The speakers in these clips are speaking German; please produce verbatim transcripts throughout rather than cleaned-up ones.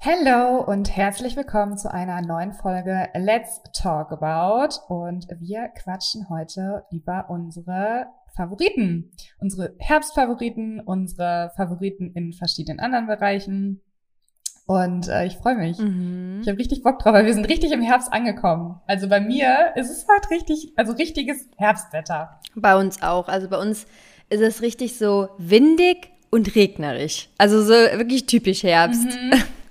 Hallo und herzlich willkommen zu einer neuen Folge Let's Talk About. Und wir quatschen heute über unsere Favoriten, unsere Herbstfavoriten, unsere Favoriten in verschiedenen anderen Bereichen. Und äh, ich freue mich. Mhm. Ich habe richtig Bock drauf, weil wir sind richtig im Herbst angekommen. Also bei mir ist es halt richtig, also richtiges Herbstwetter. Bei uns auch. Also bei uns ist es richtig so windig und regnerisch. Also so wirklich typisch Herbst. Mhm.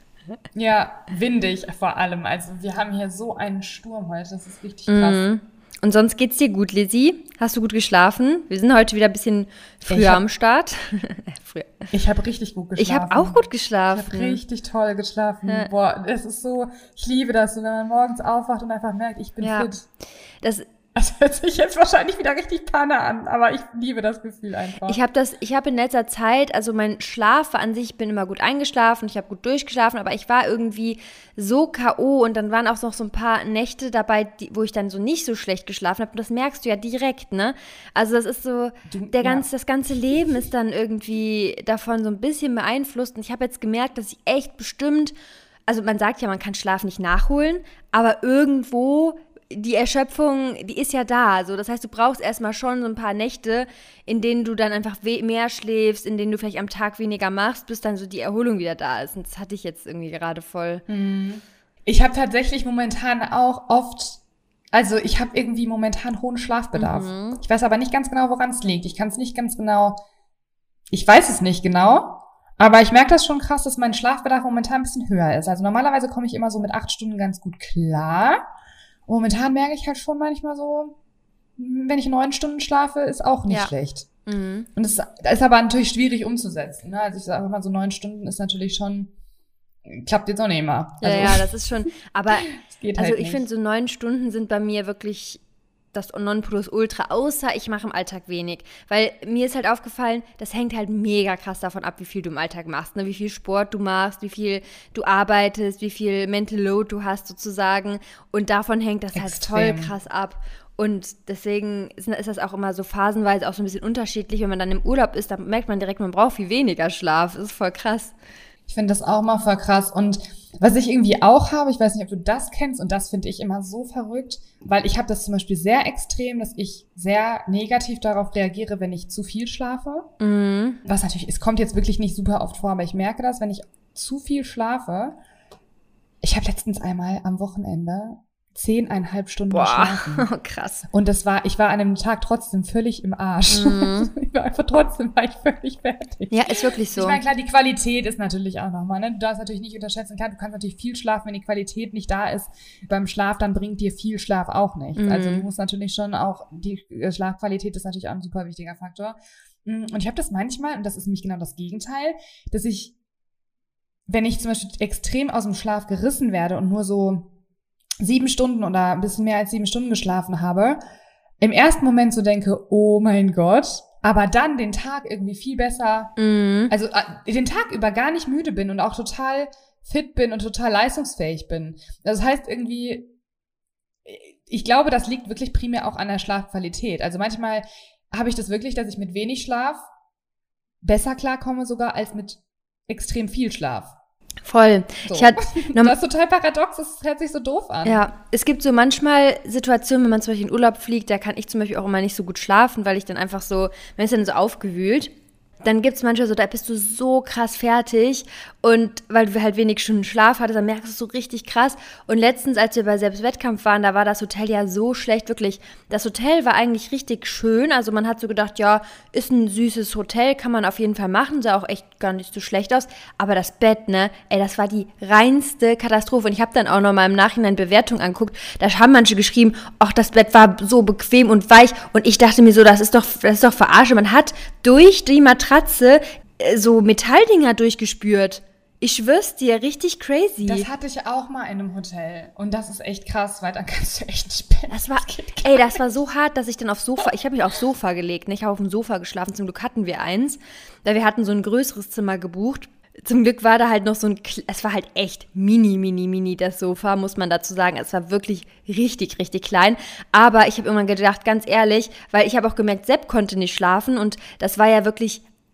Ja, windig vor allem. Also wir haben hier so einen Sturm heute, das ist richtig krass. Mhm. Und sonst geht's dir gut, Lizzie? Hast du gut geschlafen? Wir sind heute wieder ein bisschen früher hab, am Start. früher. Ich habe richtig gut geschlafen. Ich habe auch gut geschlafen. Ich habe richtig toll geschlafen. Ja. Boah, das ist so, ich liebe das, wenn man morgens aufwacht und einfach merkt, ich bin ja. fit. Das Das hört sich jetzt wahrscheinlich wieder richtig Panne an, aber ich liebe das Gefühl einfach. Ich habe das, ich habe in letzter Zeit, also mein Schlaf war an sich, ich bin immer gut eingeschlafen, ich habe gut durchgeschlafen, aber ich war irgendwie so K O und dann waren auch noch so ein paar Nächte dabei, die, wo ich dann so nicht so schlecht geschlafen habe und das merkst du ja direkt, ne? Also das ist so, du, der ganz, ja. das ganze Leben ist dann irgendwie davon so ein bisschen beeinflusst und ich habe jetzt gemerkt, dass ich echt bestimmt, also man sagt ja, man kann Schlaf nicht nachholen, aber irgendwo die Erschöpfung, die ist ja da. Also das heißt, du brauchst erstmal schon so ein paar Nächte, in denen du dann einfach we- mehr schläfst, in denen du vielleicht am Tag weniger machst, bis dann so die Erholung wieder da ist. Und das hatte ich jetzt irgendwie gerade voll. Ich habe tatsächlich momentan auch oft, also ich habe irgendwie momentan hohen Schlafbedarf. Mhm. Ich weiß aber nicht ganz genau, woran es liegt. Ich kann es nicht ganz genau, ich weiß es nicht genau, aber ich merke das schon krass, dass mein Schlafbedarf momentan ein bisschen höher ist. Also normalerweise komme ich immer so mit acht Stunden ganz gut klar. Momentan merke ich halt schon manchmal so, wenn ich neun Stunden schlafe, ist auch nicht ja. schlecht. Mhm. Und es ist aber natürlich schwierig umzusetzen. Ne? Also ich sage mal, so neun Stunden ist natürlich schon, klappt jetzt auch nicht immer. Also, ja, ja, das ist schon, aber geht also halt ich finde, so neun Stunden sind bei mir wirklich das Nonplusultra, außer ich mache im Alltag wenig. Weil mir ist halt aufgefallen, das hängt halt mega krass davon ab, wie viel du im Alltag machst, ne? Wie viel Sport du machst, wie viel du arbeitest, wie viel Mental Load du hast sozusagen. Und davon hängt das Extrem. halt voll krass ab. Und deswegen ist, ist das auch immer so phasenweise auch so ein bisschen unterschiedlich. Wenn man dann im Urlaub ist, dann merkt man direkt, man braucht viel weniger Schlaf. Das ist voll krass. Ich finde das auch mal voll krass. Und was ich irgendwie auch habe, ich weiß nicht, ob du das kennst, und das finde ich immer so verrückt, weil ich habe das zum Beispiel sehr extrem, dass ich sehr negativ darauf reagiere, wenn ich zu viel schlafe. Mhm. Was natürlich, es kommt jetzt wirklich nicht super oft vor, aber ich merke das, wenn ich zu viel schlafe. Ich habe letztens einmal am Wochenende zehneinhalb Stunden Boah, geschlafen. Krass. Und das war, ich war an dem Tag trotzdem völlig im Arsch. Mhm. Ich war einfach trotzdem war ich völlig fertig. Ja, ist wirklich so. Ich meine, klar, die Qualität ist natürlich auch nochmal, ne? Du darfst natürlich nicht unterschätzen, klar, du kannst natürlich viel schlafen, wenn die Qualität nicht da ist. Beim Schlaf, dann bringt dir viel Schlaf auch nichts. Mhm. Also du musst natürlich schon auch, die Schlafqualität ist natürlich auch ein super wichtiger Faktor. Und ich habe das manchmal, und das ist nämlich genau das Gegenteil, dass ich, wenn ich zum Beispiel extrem aus dem Schlaf gerissen werde und nur so sieben Stunden oder ein bisschen mehr als sieben Stunden geschlafen habe, im ersten Moment so denke, oh mein Gott, aber dann den Tag irgendwie viel besser, mhm. also den Tag über gar nicht müde bin und auch total fit bin und total leistungsfähig bin. Das heißt irgendwie, ich glaube, das liegt wirklich primär auch an der Schlafqualität. Also manchmal habe ich das wirklich, dass ich mit wenig Schlaf besser klarkomme sogar als mit extrem viel Schlaf. Voll. So. Ich hatte, das ist total paradox, das hört sich so doof an. Ja, es gibt so manchmal Situationen, wenn man zum Beispiel in Urlaub fliegt, da kann ich zum Beispiel auch immer nicht so gut schlafen, weil ich dann einfach so, man ist dann so aufgewühlt. Dann gibt es manchmal so, da bist du so krass fertig und weil du halt wenig Stunden Schlaf hattest, dann merkst du es so richtig krass. Und letztens, als wir bei Selbstwettkampf waren, da war das Hotel ja so schlecht, wirklich. Das Hotel war eigentlich richtig schön, also man hat so gedacht, ja, ist ein süßes Hotel, kann man auf jeden Fall machen, sah auch echt gar nicht so schlecht aus. Aber das Bett, ne, ey, das war die reinste Katastrophe. Und ich habe dann auch noch mal im Nachhinein Bewertungen angeguckt, da haben manche geschrieben, ach, das Bett war so bequem und weich. Und ich dachte mir so, das ist doch, das ist doch Verarsche. Man hat durch die Matratze so Metalldinger durchgespürt. Ich schwör's dir, richtig crazy. Das hatte ich auch mal in einem Hotel. Und das ist echt krass, weil dann kannst du echt nicht pennen. Das war, das ey, das war so hart, dass ich dann aufs Sofa, ich habe mich aufs Sofa gelegt, ne? Ich habe auf dem Sofa geschlafen. Zum Glück hatten wir eins, weil wir hatten so ein größeres Zimmer gebucht. Zum Glück war da halt noch so ein, es war halt echt mini, mini, mini das Sofa, muss man dazu sagen. Es war wirklich richtig, richtig klein. Aber ich habe irgendwann gedacht, ganz ehrlich, weil ich habe auch gemerkt, Sepp konnte nicht schlafen und das war ja wirklich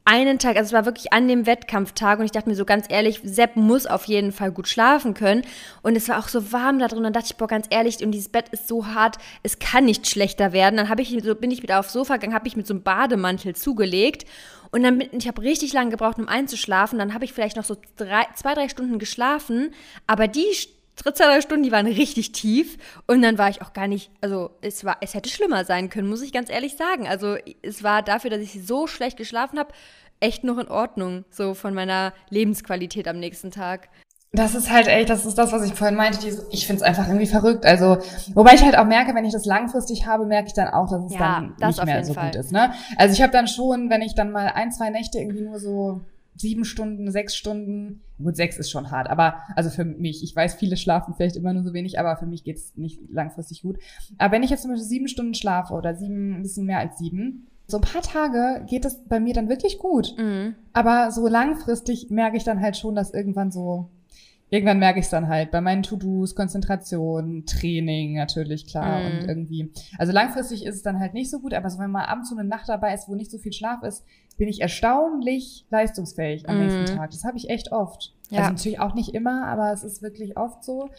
einen Tag, also es war wirklich an dem Wettkampftag und ich dachte mir so ganz ehrlich, Sepp muss auf jeden Fall gut schlafen können und es war auch so warm da drin und dann dachte ich, boah, ganz ehrlich, und dieses Bett ist so hart, es kann nicht schlechter werden. Dann habe ich so, bin ich wieder aufs Sofa gegangen, habe ich mit so einem Bademantel zugelegt und dann bin, ich habe richtig lange gebraucht, um einzuschlafen. Dann habe ich vielleicht noch so drei, zwei, drei Stunden geschlafen, aber die zwei, drei Stunden, die waren richtig tief und dann war ich auch gar nicht, also es war, es hätte schlimmer sein können, muss ich ganz ehrlich sagen. Also es war dafür, dass ich so schlecht geschlafen habe, echt noch in Ordnung, so von meiner Lebensqualität am nächsten Tag. Das ist halt echt, das ist das, was ich vorhin meinte, diese, ich find's einfach irgendwie verrückt. Also, wobei ich halt auch merke, wenn ich das langfristig habe, merke ich dann auch, dass es ja, dann das nicht mehr so Fall. gut ist, ne? Also ich habe dann schon, wenn ich dann mal ein, zwei Nächte irgendwie nur so sieben Stunden, sechs Stunden, gut, sechs ist schon hart, aber also für mich, ich weiß, viele schlafen vielleicht immer nur so wenig, aber für mich geht's nicht langfristig gut. Aber wenn ich jetzt zum Beispiel sieben Stunden schlafe oder sieben, ein bisschen mehr als sieben, so ein paar Tage geht es bei mir dann wirklich gut. Mhm. Aber so langfristig merke ich dann halt schon, dass irgendwann so, irgendwann merke ich es dann halt bei meinen To-Dos, Konzentration, Training natürlich, klar, Mhm. und irgendwie, also langfristig ist es dann halt nicht so gut, aber so wenn mal abends so eine Nacht dabei ist, wo nicht so viel Schlaf ist, bin ich erstaunlich leistungsfähig am Mhm. nächsten Tag. Das habe ich echt oft. Ja. Also natürlich auch nicht immer, aber es ist wirklich oft so.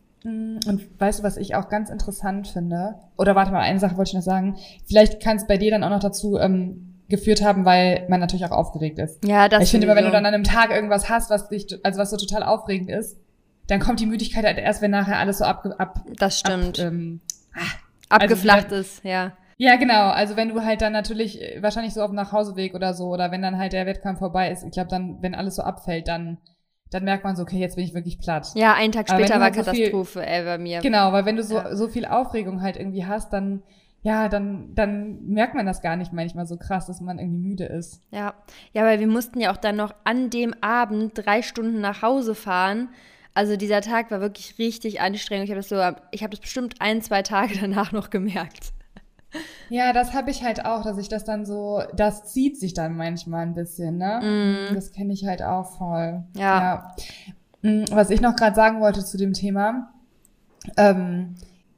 Und weißt du, was ich auch ganz interessant finde? Oder warte mal, eine Sache wollte ich noch sagen. Vielleicht kann es bei dir dann auch noch dazu ähm, geführt haben, weil man natürlich auch aufgeregt ist. Ja, das Ich finde immer, wenn du sowieso. dann an einem Tag irgendwas hast, was dich, also was so total aufregend ist, dann kommt die Müdigkeit halt erst, wenn nachher alles so ab, ab Das stimmt. Ab, ähm, Abgeflacht also, ist, ja. ja, genau. Also wenn du halt dann natürlich äh, wahrscheinlich so auf dem Nachhauseweg oder so, oder wenn dann halt der Wettkampf vorbei ist, ich glaube dann, wenn alles so abfällt, dann dann merkt man so, okay, jetzt bin ich wirklich platt. Ja, einen Tag Aber wenn später du war halt so viel- Katastrophe, ey, bei mir. Genau, weil wenn du so Ja. so viel Aufregung halt irgendwie hast, dann ja, dann dann merkt man das gar nicht manchmal so krass, dass man irgendwie müde ist. Ja. Ja, weil wir mussten ja auch dann noch an dem Abend drei Stunden nach Hause fahren. Also dieser Tag war wirklich richtig anstrengend. Ich habe das so, ich habe das bestimmt ein, zwei Tage danach noch gemerkt. Ja, das habe ich halt auch, dass ich das dann so, das zieht sich dann manchmal ein bisschen, ne? Mm. Das kenne ich halt auch voll. Ja. Ja. Mm, Was ich noch gerade sagen wollte zu dem Thema, ähm,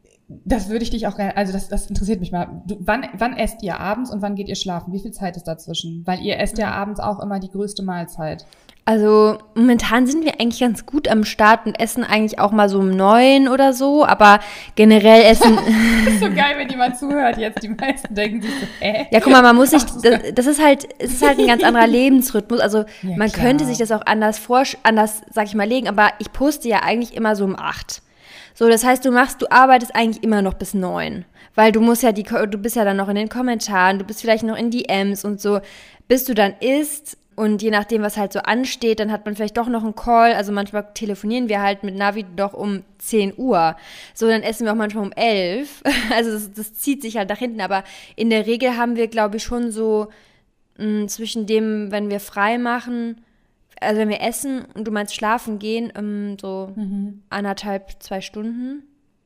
das würde ich dich auch gerne, also das, das interessiert mich mal. Du, wann, wann esst ihr abends und wann geht ihr schlafen? Wie viel Zeit ist dazwischen? Weil ihr esst ja abends auch immer die größte Mahlzeit. Also momentan sind wir eigentlich ganz gut am Start und essen eigentlich auch mal so um neun oder so, aber generell essen... Das ist so geil, wenn jemand zuhört jetzt. Die meisten denken sich so, äh? Ja, guck mal, man muss sich, Ach, das ist das, das ist halt, es ist halt ein ganz anderer Lebensrhythmus. Also Ja, man klar. könnte sich das auch anders vorsch- anders, sag ich mal, legen, aber ich poste ja eigentlich immer so um acht. So, das heißt, du machst, du arbeitest eigentlich immer noch bis neun, weil du musst ja die, Ko- du bist ja dann noch in den Kommentaren, du bist vielleicht noch in D Ms und so, bis du dann isst. Und je nachdem, was halt so ansteht, dann hat man vielleicht doch noch einen Call. Also manchmal telefonieren wir halt mit Navi doch um zehn Uhr. So, dann essen wir auch manchmal um elf. Also das, das zieht sich halt nach hinten. Aber in der Regel haben wir, glaube ich, schon so mh, zwischen dem, wenn wir frei machen, also wenn wir essen und du meinst schlafen gehen, ähm, so Mhm. anderthalb, zwei Stunden,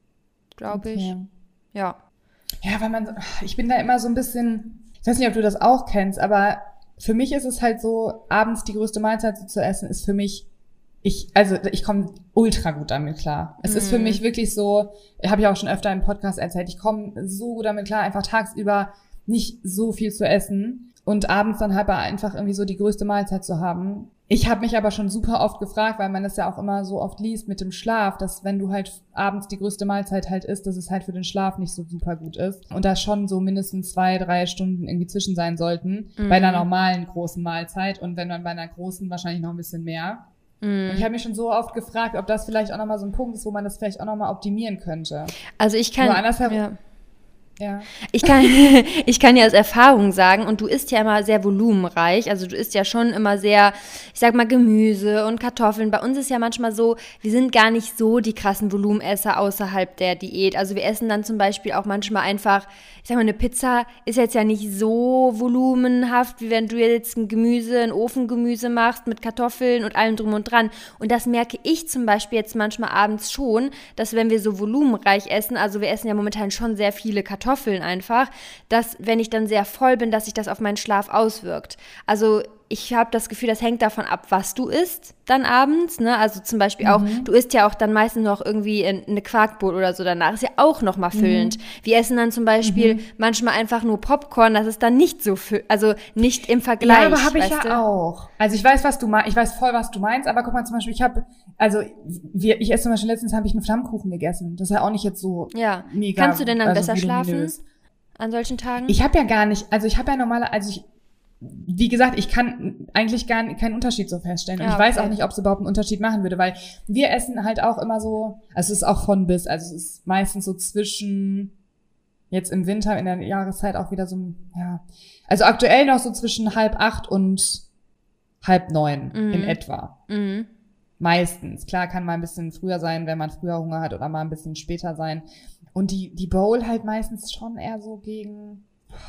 glaube ich. Okay. Ja. Ja, weil man, so- ich bin da immer so ein bisschen, ich weiß nicht, ob du das auch kennst, aber für mich ist es halt so, abends die größte Mahlzeit so zu essen, ist für mich, ich, also ich komme ultra gut damit klar. Es ist für mich wirklich so, habe ich auch schon öfter im Podcast erzählt, ich komme so gut damit klar, einfach tagsüber nicht so viel zu essen und abends dann halt einfach irgendwie so die größte Mahlzeit zu haben. Ich habe mich aber schon super oft gefragt, weil man das ja auch immer so oft liest mit dem Schlaf, dass wenn du halt abends die größte Mahlzeit halt isst, dass es halt für den Schlaf nicht so super gut ist. Und da schon so mindestens zwei, drei Stunden irgendwie zwischen sein sollten, Mhm. bei einer normalen großen Mahlzeit und wenn dann bei einer großen wahrscheinlich noch ein bisschen mehr. Mhm. Und ich habe mich schon so oft gefragt, ob das vielleicht auch nochmal so ein Punkt ist, wo man das vielleicht auch nochmal optimieren könnte. Also ich kann... Nur andersherum- ja. Ja. Ich kann, ich kann ja aus Erfahrung sagen, und du isst ja immer sehr volumenreich, also du isst ja schon immer sehr, ich sag mal, Gemüse und Kartoffeln. Bei uns ist ja manchmal so, wir sind gar nicht so die krassen Volumenesser außerhalb der Diät. Also wir essen dann zum Beispiel auch manchmal einfach, ich sag mal, eine Pizza ist jetzt ja nicht so volumenhaft, wie wenn du jetzt ein Gemüse, ein Ofengemüse machst mit Kartoffeln und allem drum und dran. Und das merke ich zum Beispiel jetzt manchmal abends schon, dass wenn wir so volumenreich essen, also wir essen ja momentan schon sehr viele Kartoffeln einfach, dass wenn ich dann sehr voll bin, dass sich das auf meinen Schlaf auswirkt. Also ich habe das Gefühl, das hängt davon ab, was du isst dann abends, ne? Also zum Beispiel auch, mhm. du isst ja auch dann meistens noch irgendwie eine Quarkbowl oder so danach, ist ja auch nochmal füllend. Mhm. Wir essen dann zum Beispiel mhm. manchmal einfach nur Popcorn, das ist dann nicht so, füll- also nicht im Vergleich. Ja, aber habe ich ja du? auch. Also ich weiß, was du meinst, ich weiß voll, was du meinst, aber guck mal zum Beispiel, ich habe, also wir, ich esse zum Beispiel letztens habe ich einen Flammkuchen gegessen, das ist ja auch nicht jetzt so ja. mega. Kannst du denn dann also besser schlafen an solchen Tagen? Ich habe ja gar nicht, also ich habe ja normale, also ich wie gesagt, ich kann eigentlich gar keinen Unterschied so feststellen. Und ja, ich weiß okay. auch nicht, ob es überhaupt einen Unterschied machen würde, weil wir essen halt auch immer so, also es ist auch von bis, also es ist meistens so zwischen, jetzt im Winter, in der Jahreszeit auch wieder so, ja, also aktuell noch so zwischen halb acht und halb neun mhm. in etwa. Mhm. Meistens. Klar kann mal ein bisschen früher sein, wenn man früher Hunger hat oder mal ein bisschen später sein. Und die, die Bowl halt meistens schon eher so gegen...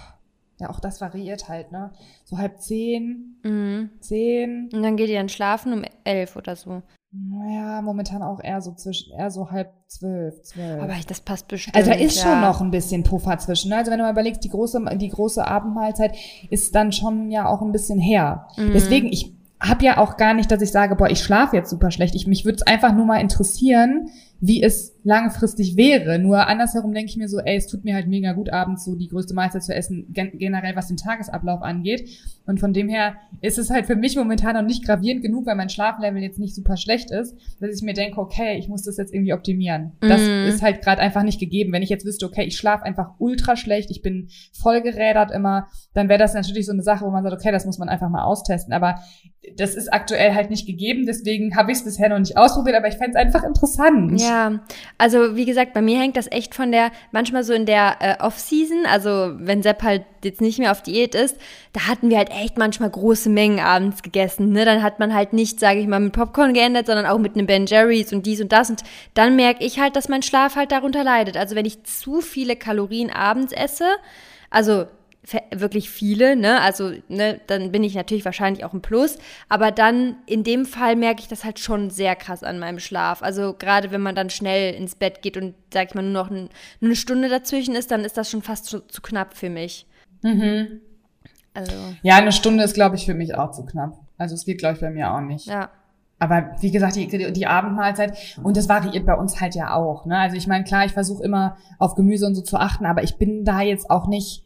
Ja, auch das variiert halt, ne? So halb zehn, mhm. zehn. Und dann geht ihr dann schlafen um elf oder so. Naja, momentan auch eher so zwischen, eher so halb zwölf, zwölf. Aber das passt bestimmt. Also da ist ja. schon noch ein bisschen Puffer zwischen, ne? Also wenn du mal überlegst, die große, die große Abendmahlzeit ist dann schon ja auch ein bisschen her. Mhm. Deswegen, ich habe ja auch gar nicht, dass ich sage, boah, ich schlafe jetzt super schlecht. Ich, mich würde es einfach nur mal interessieren, wie es langfristig wäre. Nur andersherum denke ich mir so, ey, es tut mir halt mega gut, abends so die größte Mahlzeit zu essen, gen- generell was den Tagesablauf angeht. Und von dem her ist es halt für mich momentan noch nicht gravierend genug, weil mein Schlaflevel jetzt nicht super schlecht ist, dass ich mir denke, okay, ich muss das jetzt irgendwie optimieren. Das mm. ist halt gerade einfach nicht gegeben. Wenn ich jetzt wüsste, okay, ich schlafe einfach ultra schlecht, ich bin voll gerädert immer, dann wäre das natürlich so eine Sache, wo man sagt, okay, das muss man einfach mal austesten. Aber das ist aktuell halt nicht gegeben, deswegen habe ich es bisher noch nicht ausprobiert, aber ich fände es einfach interessant. Ja, also wie gesagt, bei mir hängt das echt von der, manchmal so in der äh, Off-Season, also wenn Sepp halt jetzt nicht mehr auf Diät ist, da hatten wir halt echt manchmal große Mengen abends gegessen, ne? Dann hat man halt nicht, sage ich mal, mit Popcorn geändert, sondern auch mit einem Ben Jerry's und dies und das und dann merke ich halt, dass mein Schlaf halt darunter leidet. Also wenn ich zu viele Kalorien abends esse, also wirklich viele, ne, also, ne, dann bin ich natürlich wahrscheinlich auch ein Plus, aber dann in dem Fall merke ich das halt schon sehr krass an meinem Schlaf, also gerade wenn man dann schnell ins Bett geht und, sag ich mal, nur noch ein, nur eine Stunde dazwischen ist, dann ist das schon fast zu, zu knapp für mich. Mhm. Also. Ja, eine Stunde ist, glaube ich, für mich auch zu knapp, also es geht, glaube ich, bei mir auch nicht. Ja. Aber wie gesagt, die, die Abendmahlzeit, und das variiert bei uns halt ja auch, ne, also ich meine, klar, ich versuche immer auf Gemüse und so zu achten, aber ich bin da jetzt auch nicht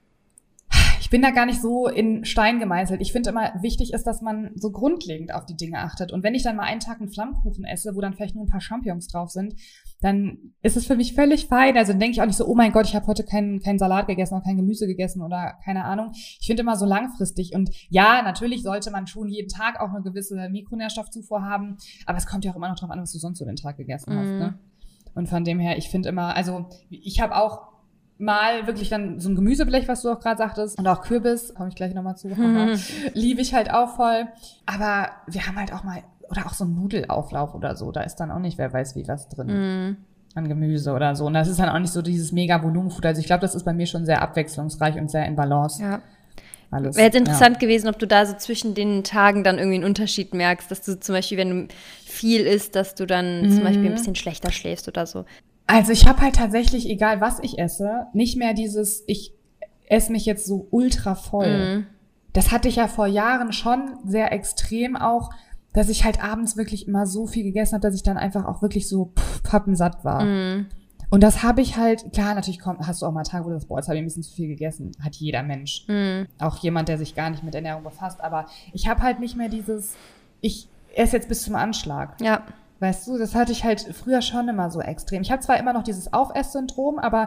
Ich bin da gar nicht so in Stein gemeißelt. Ich finde immer, wichtig ist, dass man so grundlegend auf die Dinge achtet. Und wenn ich dann mal einen Tag einen Flammkuchen esse, wo dann vielleicht nur ein paar Champignons drauf sind, dann ist es für mich völlig fein. Also dann denke ich auch nicht so, oh mein Gott, ich habe heute keinen keinen Salat gegessen oder kein Gemüse gegessen oder keine Ahnung. Ich finde immer so langfristig. Und ja, natürlich sollte man schon jeden Tag auch eine gewisse Mikronährstoffzufuhr haben. Aber es kommt ja auch immer noch drauf an, was du sonst so den Tag gegessen mm. hast. Ne? Und von dem her, ich finde immer, also ich habe auch mal wirklich dann so ein Gemüseblech, was du auch gerade sagtest, und auch Kürbis, komme ich gleich nochmal zu, mhm. liebe ich halt auch voll. Aber wir haben halt auch mal, oder auch so einen Nudelauflauf oder so, da ist dann auch nicht, wer weiß wie, was drin mhm. an Gemüse oder so. Und das ist dann auch nicht so dieses mega Volumenfutter. Also ich glaube, das ist bei mir schon sehr abwechslungsreich und sehr in Balance. Ja. Alles. Wäre jetzt interessant ja. gewesen, ob du da so zwischen den Tagen dann irgendwie einen Unterschied merkst, dass du zum Beispiel, wenn du viel isst, dass du dann mhm. zum Beispiel ein bisschen schlechter schläfst oder so. Also ich habe halt tatsächlich, egal was ich esse, nicht mehr dieses, ich esse mich jetzt so ultra voll. Mm. Das hatte ich ja vor Jahren schon sehr extrem auch, dass ich halt abends wirklich immer so viel gegessen habe, dass ich dann einfach auch wirklich so pff, pappensatt war. Mm. Und das habe ich halt, klar, natürlich kommt, hast du auch mal Tage, wo du sagst, boah, jetzt habe ich ein bisschen zu viel gegessen. Hat jeder Mensch. Mm. Auch jemand, der sich gar nicht mit Ernährung befasst. Aber ich habe halt nicht mehr dieses, ich esse jetzt bis zum Anschlag. Ja. Weißt du, das hatte ich halt früher schon immer so extrem. Ich habe zwar immer noch dieses Aufess-Syndrom, aber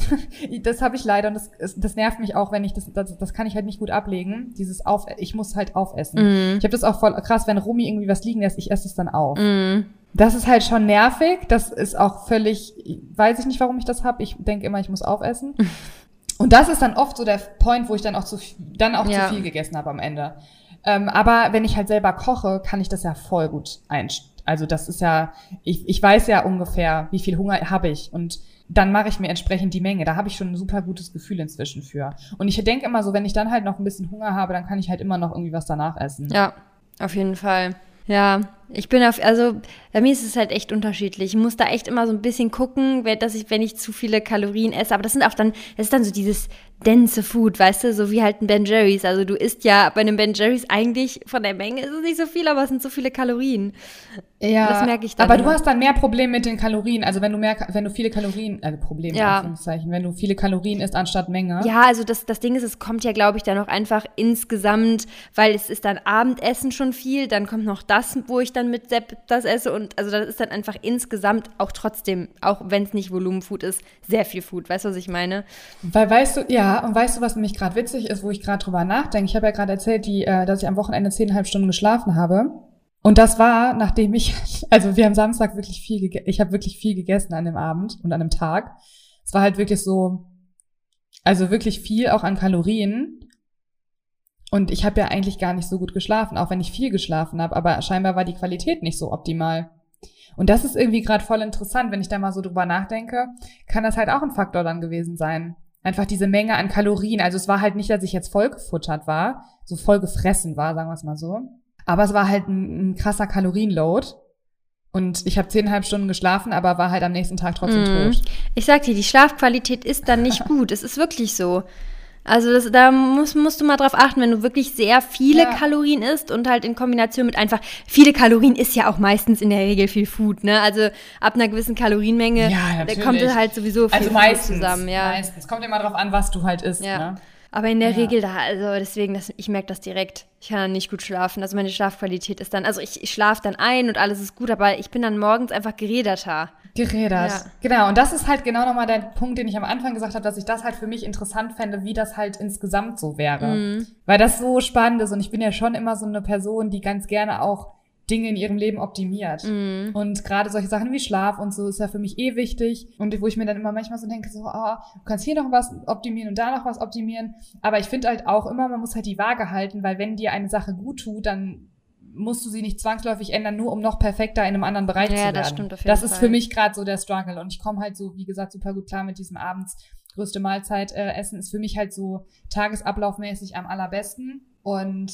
das habe ich leider und das, das nervt mich auch, wenn ich das, das, das kann ich halt nicht gut ablegen. Dieses auf, ich muss halt aufessen. Mm. Ich habe das auch voll krass, wenn Rumi irgendwie was liegen lässt, ich esse es dann auf. Mm. Das ist halt schon nervig. Das ist auch völlig, weiß ich nicht, warum ich das habe. Ich denke immer, ich muss aufessen. Und das ist dann oft so der Point, wo ich dann auch zu dann auch ja. zu viel gegessen habe am Ende. Ähm, aber wenn ich halt selber koche, kann ich das ja voll gut einstellen. Also das ist ja, ich, ich weiß ja ungefähr, wie viel Hunger habe ich und dann mache ich mir entsprechend die Menge. Da habe ich schon ein super gutes Gefühl inzwischen für. Und ich denke immer so, wenn ich dann halt noch ein bisschen Hunger habe, dann kann ich halt immer noch irgendwie was danach essen. Ja, auf jeden Fall. Ja, Ich bin auf, also bei mir ist es halt echt unterschiedlich. Ich muss da echt immer so ein bisschen gucken, dass ich, wenn ich zu viele Kalorien esse, aber das sind auch dann, das ist dann so dieses dense Food, weißt du, so wie halt ein Ben Jerry's. Also du isst ja bei einem Ben Jerry's eigentlich von der Menge ist es nicht so viel, aber es sind so viele Kalorien. Ja, das merke ich dann. Aber immer. Du hast dann mehr Probleme mit den Kalorien. Also wenn du mehr, wenn du viele Kalorien, also Probleme, ja. in Anführungszeichen, wenn du viele Kalorien isst anstatt Menge. Ja, also das, das Ding ist, es kommt ja, glaube ich, dann auch einfach insgesamt, weil es ist dann Abendessen schon viel, dann kommt noch das, wo ich dann mit Sepp das esse und also das ist dann einfach insgesamt auch trotzdem, auch wenn es nicht Volumenfood ist, sehr viel Food. Weißt du, was ich meine? Weil weißt du, ja, und weißt du, was nämlich gerade witzig ist, wo ich gerade drüber nachdenke? Ich habe ja gerade erzählt, die, äh, dass ich am Wochenende zehneinhalb Stunden geschlafen habe. Und das war, nachdem ich, also wir haben Samstag wirklich viel gegessen, ich habe wirklich viel gegessen an dem Abend und an dem Tag. Es war halt wirklich so, also wirklich viel auch an Kalorien. Und ich habe ja eigentlich gar nicht so gut geschlafen, auch wenn ich viel geschlafen habe, aber scheinbar war die Qualität nicht so optimal. Und das ist irgendwie gerade voll interessant, wenn ich da mal so drüber nachdenke, kann das halt auch ein Faktor dann gewesen sein. Einfach diese Menge an Kalorien. Also es war halt nicht, dass ich jetzt voll gefuttert war, so voll gefressen war, sagen wir es mal so. Aber es war halt ein, ein krasser Kalorienload. Und ich habe zehneinhalb Stunden geschlafen, aber war halt am nächsten Tag trotzdem mm. tot. Ich sag dir, die Schlafqualität ist dann nicht gut. Es ist wirklich so. Also das, da musst, musst du mal drauf achten, wenn du wirklich sehr viele ja. Kalorien isst und halt in Kombination mit einfach, viele Kalorien ist ja auch meistens in der Regel viel Food, ne? Also ab einer gewissen Kalorienmenge ja, da kommt es halt sowieso viel also meistens, Food zusammen. Ja. Meistens. Kommt immer drauf an, was du halt isst, ja. ne? Aber in der ja. Regel da, also deswegen, das, ich merke das direkt. Ich kann dann nicht gut schlafen. Also meine Schlafqualität ist dann, also ich, ich schlafe dann ein und alles ist gut, aber ich bin dann morgens einfach geräderter. Gerädert. Ja. Genau, und das ist halt genau nochmal der Punkt, den ich am Anfang gesagt habe, dass ich das halt für mich interessant fände, wie das halt insgesamt so wäre. Mhm. Weil das so spannend ist und ich bin ja schon immer so eine Person, die ganz gerne auch Dinge in ihrem Leben optimiert. Mm. Und gerade solche Sachen wie Schlaf und so ist ja für mich eh wichtig. Und wo ich mir dann immer manchmal so denke, so, oh, du kannst hier noch was optimieren und da noch was optimieren. Aber ich finde halt auch immer, man muss halt die Waage halten, weil wenn dir eine Sache gut tut, dann musst du sie nicht zwangsläufig ändern, nur um noch perfekter in einem anderen Bereich ja, zu werden. Das stimmt auf jeden Das ist Fall. Für mich gerade so der Struggle. Und ich komme halt so, wie gesagt, super gut klar mit diesem abends größte Mahlzeit äh, essen. Ist für mich halt so tagesablaufmäßig am allerbesten. Und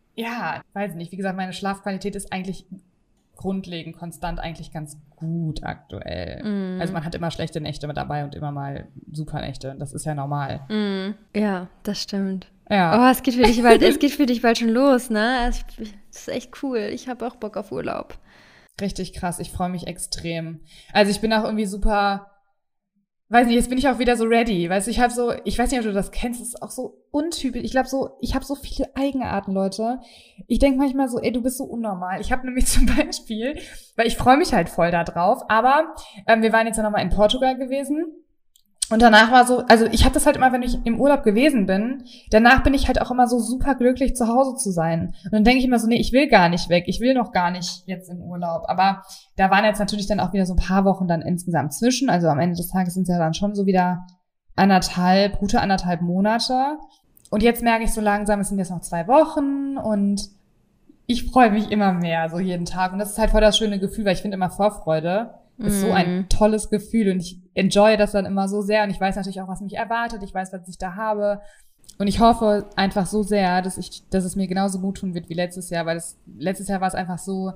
ja, weiß nicht, wie gesagt, meine Schlafqualität ist eigentlich grundlegend, konstant eigentlich ganz gut aktuell. Mm. Also man hat immer schlechte Nächte mit dabei und immer mal super Nächte. Das ist ja normal. Mm. Ja, das stimmt. Ja. Oh, es geht für dich bald, es geht für dich bald schon los, ne? Das ist echt cool. Ich habe auch Bock auf Urlaub. Richtig krass. Ich freue mich extrem. Also ich bin auch irgendwie super, weiß nicht, jetzt bin ich auch wieder so ready. Weißt du, ich habe so, ich weiß nicht, ob du das kennst, das ist auch so untypisch. Ich glaube so, ich habe so viele Eigenarten, Leute. Ich denke manchmal so, ey, du bist so unnormal. Ich habe nämlich zum Beispiel, weil ich freue mich halt voll da drauf, aber ähm, wir waren jetzt ja nochmal in Portugal gewesen. Und danach war so, also ich habe das halt immer, wenn ich im Urlaub gewesen bin, danach bin ich halt auch immer so super glücklich, zu Hause zu sein. Und dann denke ich immer so, nee, ich will gar nicht weg, ich will noch gar nicht jetzt in Urlaub. Aber da waren jetzt natürlich dann auch wieder so ein paar Wochen dann insgesamt zwischen. Also am Ende des Tages sind es ja dann schon so wieder anderthalb, gute anderthalb Monate. Und jetzt merke ich so langsam, es sind jetzt noch zwei Wochen und ich freue mich immer mehr, so jeden Tag. Und das ist halt voll das schöne Gefühl, weil ich finde immer Vorfreude ist so ein tolles Gefühl und ich enjoy das dann immer so sehr und ich weiß natürlich auch, was mich erwartet, ich weiß, was ich da habe und ich hoffe einfach so sehr, dass ich, dass es mir genauso gut tun wird wie letztes Jahr, weil das, letztes Jahr war es einfach so,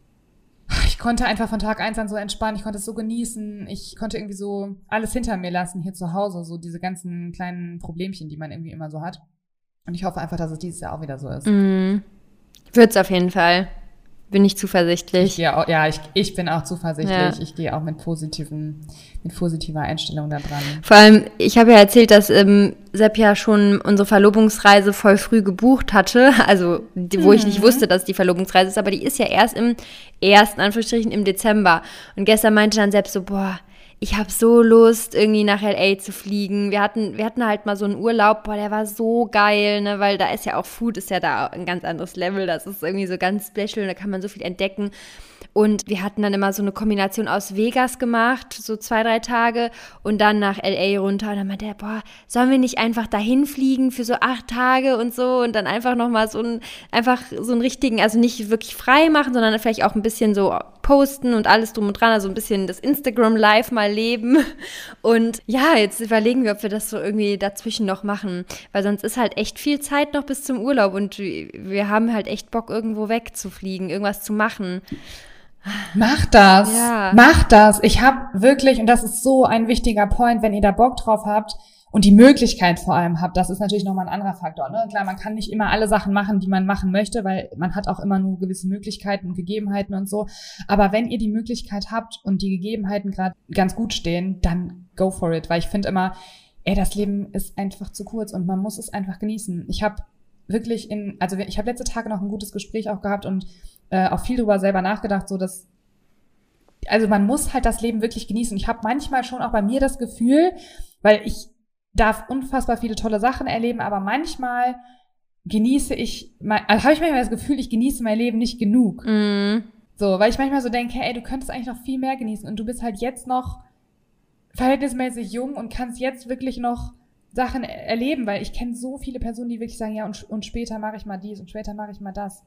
ich konnte einfach von Tag eins an so entspannen, ich konnte es so genießen, ich konnte irgendwie so alles hinter mir lassen hier zu Hause, so diese ganzen kleinen Problemchen, die man irgendwie immer so hat und ich hoffe einfach, dass es dieses Jahr auch wieder so ist. Mhm. Wird's auf jeden Fall. Bin ich zuversichtlich. Ich gehe auch, ja, ich, ich bin auch zuversichtlich. Ja. Ich gehe auch mit positiven, mit positiver Einstellung da dran. Vor allem, ich habe ja erzählt, dass ähm, Sepp ja schon unsere Verlobungsreise voll früh gebucht hatte. Also, die, wo mhm. ich nicht wusste, dass die Verlobungsreise ist, aber die ist ja erst im ersten, Anführungsstrichen, im Dezember. Und gestern meinte dann Sepp so, boah, ich habe so Lust, irgendwie nach L A zu fliegen. Wir hatten, wir hatten halt mal so einen Urlaub, boah, der war so geil, ne, weil da ist ja auch Food, ist ja da ein ganz anderes Level. Das ist irgendwie so ganz special, da kann man so viel entdecken. Und wir hatten dann immer so eine Kombination aus Vegas gemacht, so zwei, drei Tage und dann nach L A runter. Und dann meinte er, boah, sollen wir nicht einfach dahin fliegen für so acht Tage und so und dann einfach nochmal so ein, einfach so einen richtigen, also nicht wirklich frei machen, sondern vielleicht auch ein bisschen so posten und alles drum und dran, also ein bisschen das Instagram Live mal leben. Und ja, jetzt überlegen wir, ob wir das so irgendwie dazwischen noch machen, weil sonst ist halt echt viel Zeit noch bis zum Urlaub und wir haben halt echt Bock, irgendwo wegzufliegen, irgendwas zu machen. Mach das, ja. mach das. Ich habe wirklich, und das ist so ein wichtiger Point, wenn ihr da Bock drauf habt und die Möglichkeit vor allem habt, das ist natürlich nochmal ein anderer Faktor. Ne? Klar, man kann nicht immer alle Sachen machen, die man machen möchte, weil man hat auch immer nur gewisse Möglichkeiten und Gegebenheiten und so. Aber wenn ihr die Möglichkeit habt und die Gegebenheiten gerade ganz gut stehen, dann go for it. Weil ich finde immer, ey, das Leben ist einfach zu kurz und man muss es einfach genießen. Ich habe wirklich in, also ich habe letzte Tage noch ein gutes Gespräch auch gehabt und äh, auch viel drüber selber nachgedacht, so dass, also man muss halt das Leben wirklich genießen. Ich habe manchmal schon auch bei mir das Gefühl, weil ich darf unfassbar viele tolle Sachen erleben, aber manchmal genieße ich, also habe ich manchmal das Gefühl, ich genieße mein Leben nicht genug. Mm. So, weil ich manchmal so denke, ey, du könntest eigentlich noch viel mehr genießen und du bist halt jetzt noch verhältnismäßig jung und kannst jetzt wirklich noch Sachen erleben, weil ich kenne so viele Personen, die wirklich sagen, ja, und, und später mache ich mal dies und später mache ich mal das.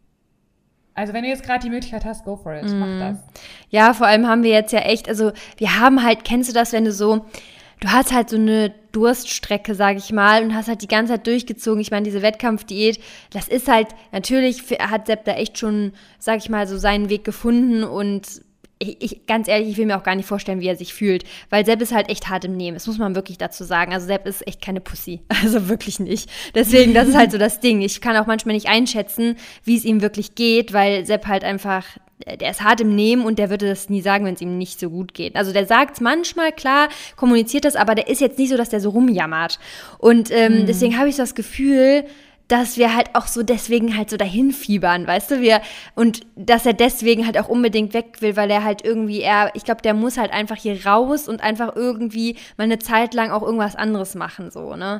Also wenn du jetzt gerade die Möglichkeit hast, go for it, mm. mach das. Ja, vor allem haben wir jetzt ja echt, also wir haben halt, kennst du das, wenn du so, du hast halt so eine Durststrecke, sag ich mal, und hast halt die ganze Zeit durchgezogen. Ich meine, diese Wettkampfdiät, das ist halt, natürlich hat Sepp da echt schon, sag ich mal, so seinen Weg gefunden und Ich, ich, ganz ehrlich, ich will mir auch gar nicht vorstellen, wie er sich fühlt, weil Sepp ist halt echt hart im Nehmen, das muss man wirklich dazu sagen, also Sepp ist echt keine Pussy, also wirklich nicht, deswegen, das ist halt so das Ding, ich kann auch manchmal nicht einschätzen, wie es ihm wirklich geht, weil Sepp halt einfach, der ist hart im Nehmen und der würde das nie sagen, wenn es ihm nicht so gut geht, also der sagt es manchmal, klar, kommuniziert das, aber der ist jetzt nicht so, dass der so rumjammert und ähm, mhm. deswegen habe ich so das Gefühl, dass wir halt auch so deswegen halt so dahin fiebern, weißt du, wir, und dass er deswegen halt auch unbedingt weg will, weil er halt irgendwie, er, ich glaube, der muss halt einfach hier raus und einfach irgendwie mal eine Zeit lang auch irgendwas anderes machen, so, ne.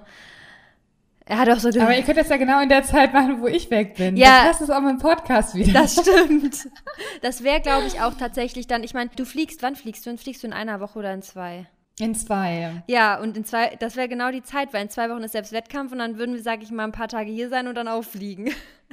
Er hat auch so... Aber ihr könnt das ja genau in der Zeit machen, wo ich weg bin. Ja. Das passt es auch mit dem Podcast wieder. Das stimmt. Das wäre, glaube ich, auch tatsächlich dann, ich meine, du fliegst, wann fliegst du? Und fliegst du in einer Woche oder in zwei? In zwei. Ja, und in zwei, das wäre genau die Zeit, weil in zwei Wochen ist selbst Wettkampf und dann würden wir, sag ich mal, ein paar Tage hier sein und dann auffliegen.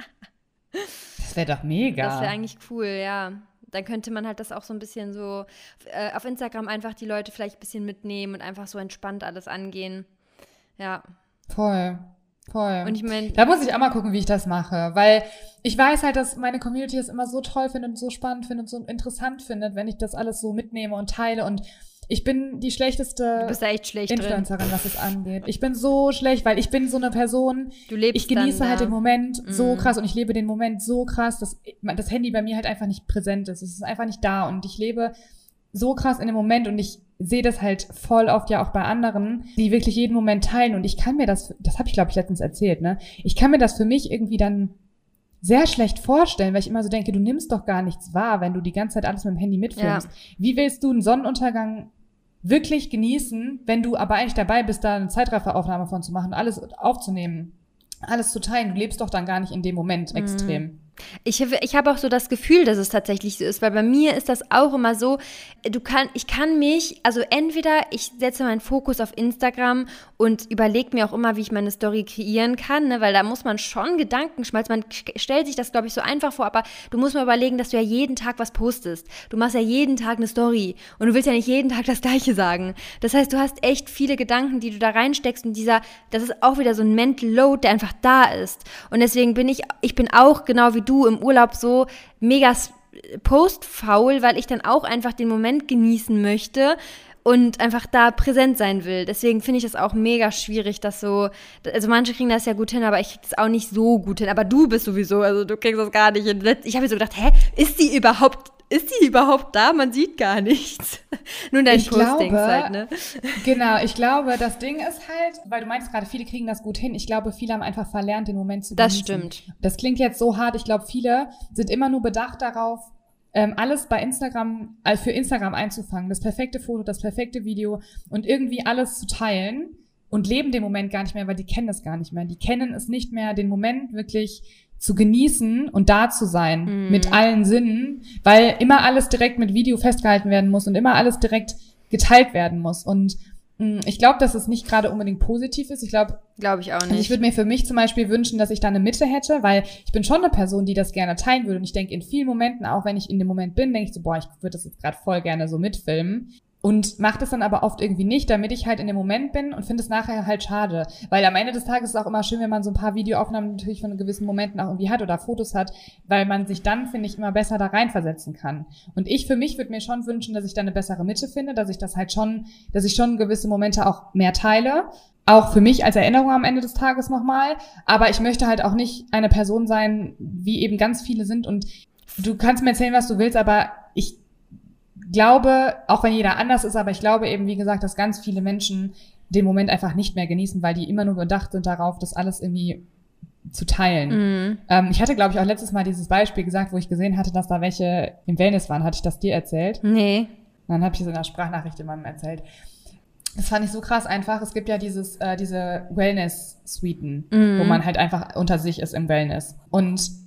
Das wäre doch mega. Das wäre eigentlich cool, ja. Dann könnte man halt das auch so ein bisschen so äh, auf Instagram einfach die Leute vielleicht ein bisschen mitnehmen und einfach so entspannt alles angehen. Ja. Voll. Voll. Und ich meine, da muss ich auch mal gucken, wie ich das mache, weil ich weiß halt, dass meine Community es immer so toll findet und so spannend findet und so interessant findet, wenn ich das alles so mitnehme und teile und ich bin die schlechteste du bist da echt schlecht Influencerin, drin. was es angeht. Ich bin so schlecht, weil ich bin so eine Person, du lebst ich genieße dann, halt ja. den Moment so mm. krass und ich lebe den Moment so krass, dass das Handy bei mir halt einfach nicht präsent ist. Es ist einfach nicht da und ich lebe so krass in dem Moment und ich sehe das halt voll oft ja auch bei anderen, die wirklich jeden Moment teilen und ich kann mir das, das habe ich glaube ich letztens erzählt, ne? Ich kann mir das für mich irgendwie dann sehr schlecht vorstellen, weil ich immer so denke, du nimmst doch gar nichts wahr, wenn du die ganze Zeit alles mit dem Handy mitfilmst. Ja. Wie willst du einen Sonnenuntergang wirklich genießen, wenn du aber eigentlich dabei bist, da eine Zeitrafferaufnahme von zu machen, alles aufzunehmen, alles zu teilen? Du lebst doch dann gar nicht in dem Moment extrem. Mhm. Ich, ich habe auch so das Gefühl, dass es tatsächlich so ist, weil bei mir ist das auch immer so, du kann, ich kann mich, also entweder ich setze meinen Fokus auf Instagram und überlege mir auch immer, wie ich meine Story kreieren kann, ne, weil da muss man schon Gedanken schmalzen, man stellt sich das, glaube ich, so einfach vor, aber du musst mal überlegen, dass du ja jeden Tag was postest. Du machst ja jeden Tag eine Story und du willst ja nicht jeden Tag das Gleiche sagen. Das heißt, du hast echt viele Gedanken, die du da reinsteckst und dieser, das ist auch wieder so ein Mental Load, der einfach da ist. Und deswegen bin ich, ich bin auch genau wie du im Urlaub so mega postfaul, weil ich dann auch einfach den Moment genießen möchte und einfach da präsent sein will. Deswegen finde ich das auch mega schwierig, dass so, also manche kriegen das ja gut hin, aber ich kriege das auch nicht so gut hin. Aber du bist sowieso, also du kriegst das gar nicht hin. Ich habe mir so gedacht, hä, ist die überhaupt Ist die überhaupt da? Man sieht gar nichts. Nur dein Postings halt, ne? Genau, ich glaube, das Ding ist halt, weil du meinst gerade, viele kriegen das gut hin. Ich glaube, viele haben einfach verlernt, den Moment zu genießen. Das stimmt. Das klingt jetzt so hart. Ich glaube, viele sind immer nur bedacht darauf, ähm, alles bei Instagram, äh, für Instagram einzufangen. Das perfekte Foto, das perfekte Video und irgendwie alles zu teilen und leben den Moment gar nicht mehr, weil die kennen das gar nicht mehr. Die kennen es nicht mehr, den Moment wirklich zu genießen und da zu sein Mhm. mit allen Sinnen, weil immer alles direkt mit Video festgehalten werden muss und immer alles direkt geteilt werden muss. Und mh, ich glaube, dass es nicht gerade unbedingt positiv ist. Ich glaube, Glaube ich auch nicht. also ich würde mir für mich zum Beispiel wünschen, dass ich da eine Mitte hätte, weil ich bin schon eine Person, die das gerne teilen würde. Und ich denke in vielen Momenten, auch wenn ich in dem Moment bin, denke ich so, boah, ich würde das jetzt gerade voll gerne so mitfilmen. Und mache das dann aber oft irgendwie nicht, damit ich halt in dem Moment bin und finde es nachher halt schade. Weil am Ende des Tages ist es auch immer schön, wenn man so ein paar Videoaufnahmen natürlich von gewissen Momenten auch irgendwie hat oder Fotos hat, weil man sich dann, finde ich, immer besser da reinversetzen kann. Und ich für mich würde mir schon wünschen, dass ich da eine bessere Mitte finde, dass ich das halt schon, dass ich schon gewisse Momente auch mehr teile. Auch für mich als Erinnerung am Ende des Tages nochmal. Aber ich möchte halt auch nicht eine Person sein, wie eben ganz viele sind. Und du kannst mir erzählen, was du willst, aber ich glaube, auch wenn jeder anders ist, aber ich glaube eben, wie gesagt, dass ganz viele Menschen den Moment einfach nicht mehr genießen, weil die immer nur bedacht sind darauf, das alles irgendwie zu teilen. Mhm. Ähm, ich hatte, glaube ich, auch letztes Mal dieses Beispiel gesagt, wo ich gesehen hatte, dass da welche im Wellness waren. Hatte ich das dir erzählt? Nee. Dann habe ich es in der Sprachnachricht jemandem erzählt. Das fand ich so krass einfach. Es gibt ja dieses, äh, diese Wellness-Suiten, Mhm. wo man halt einfach unter sich ist im Wellness. Und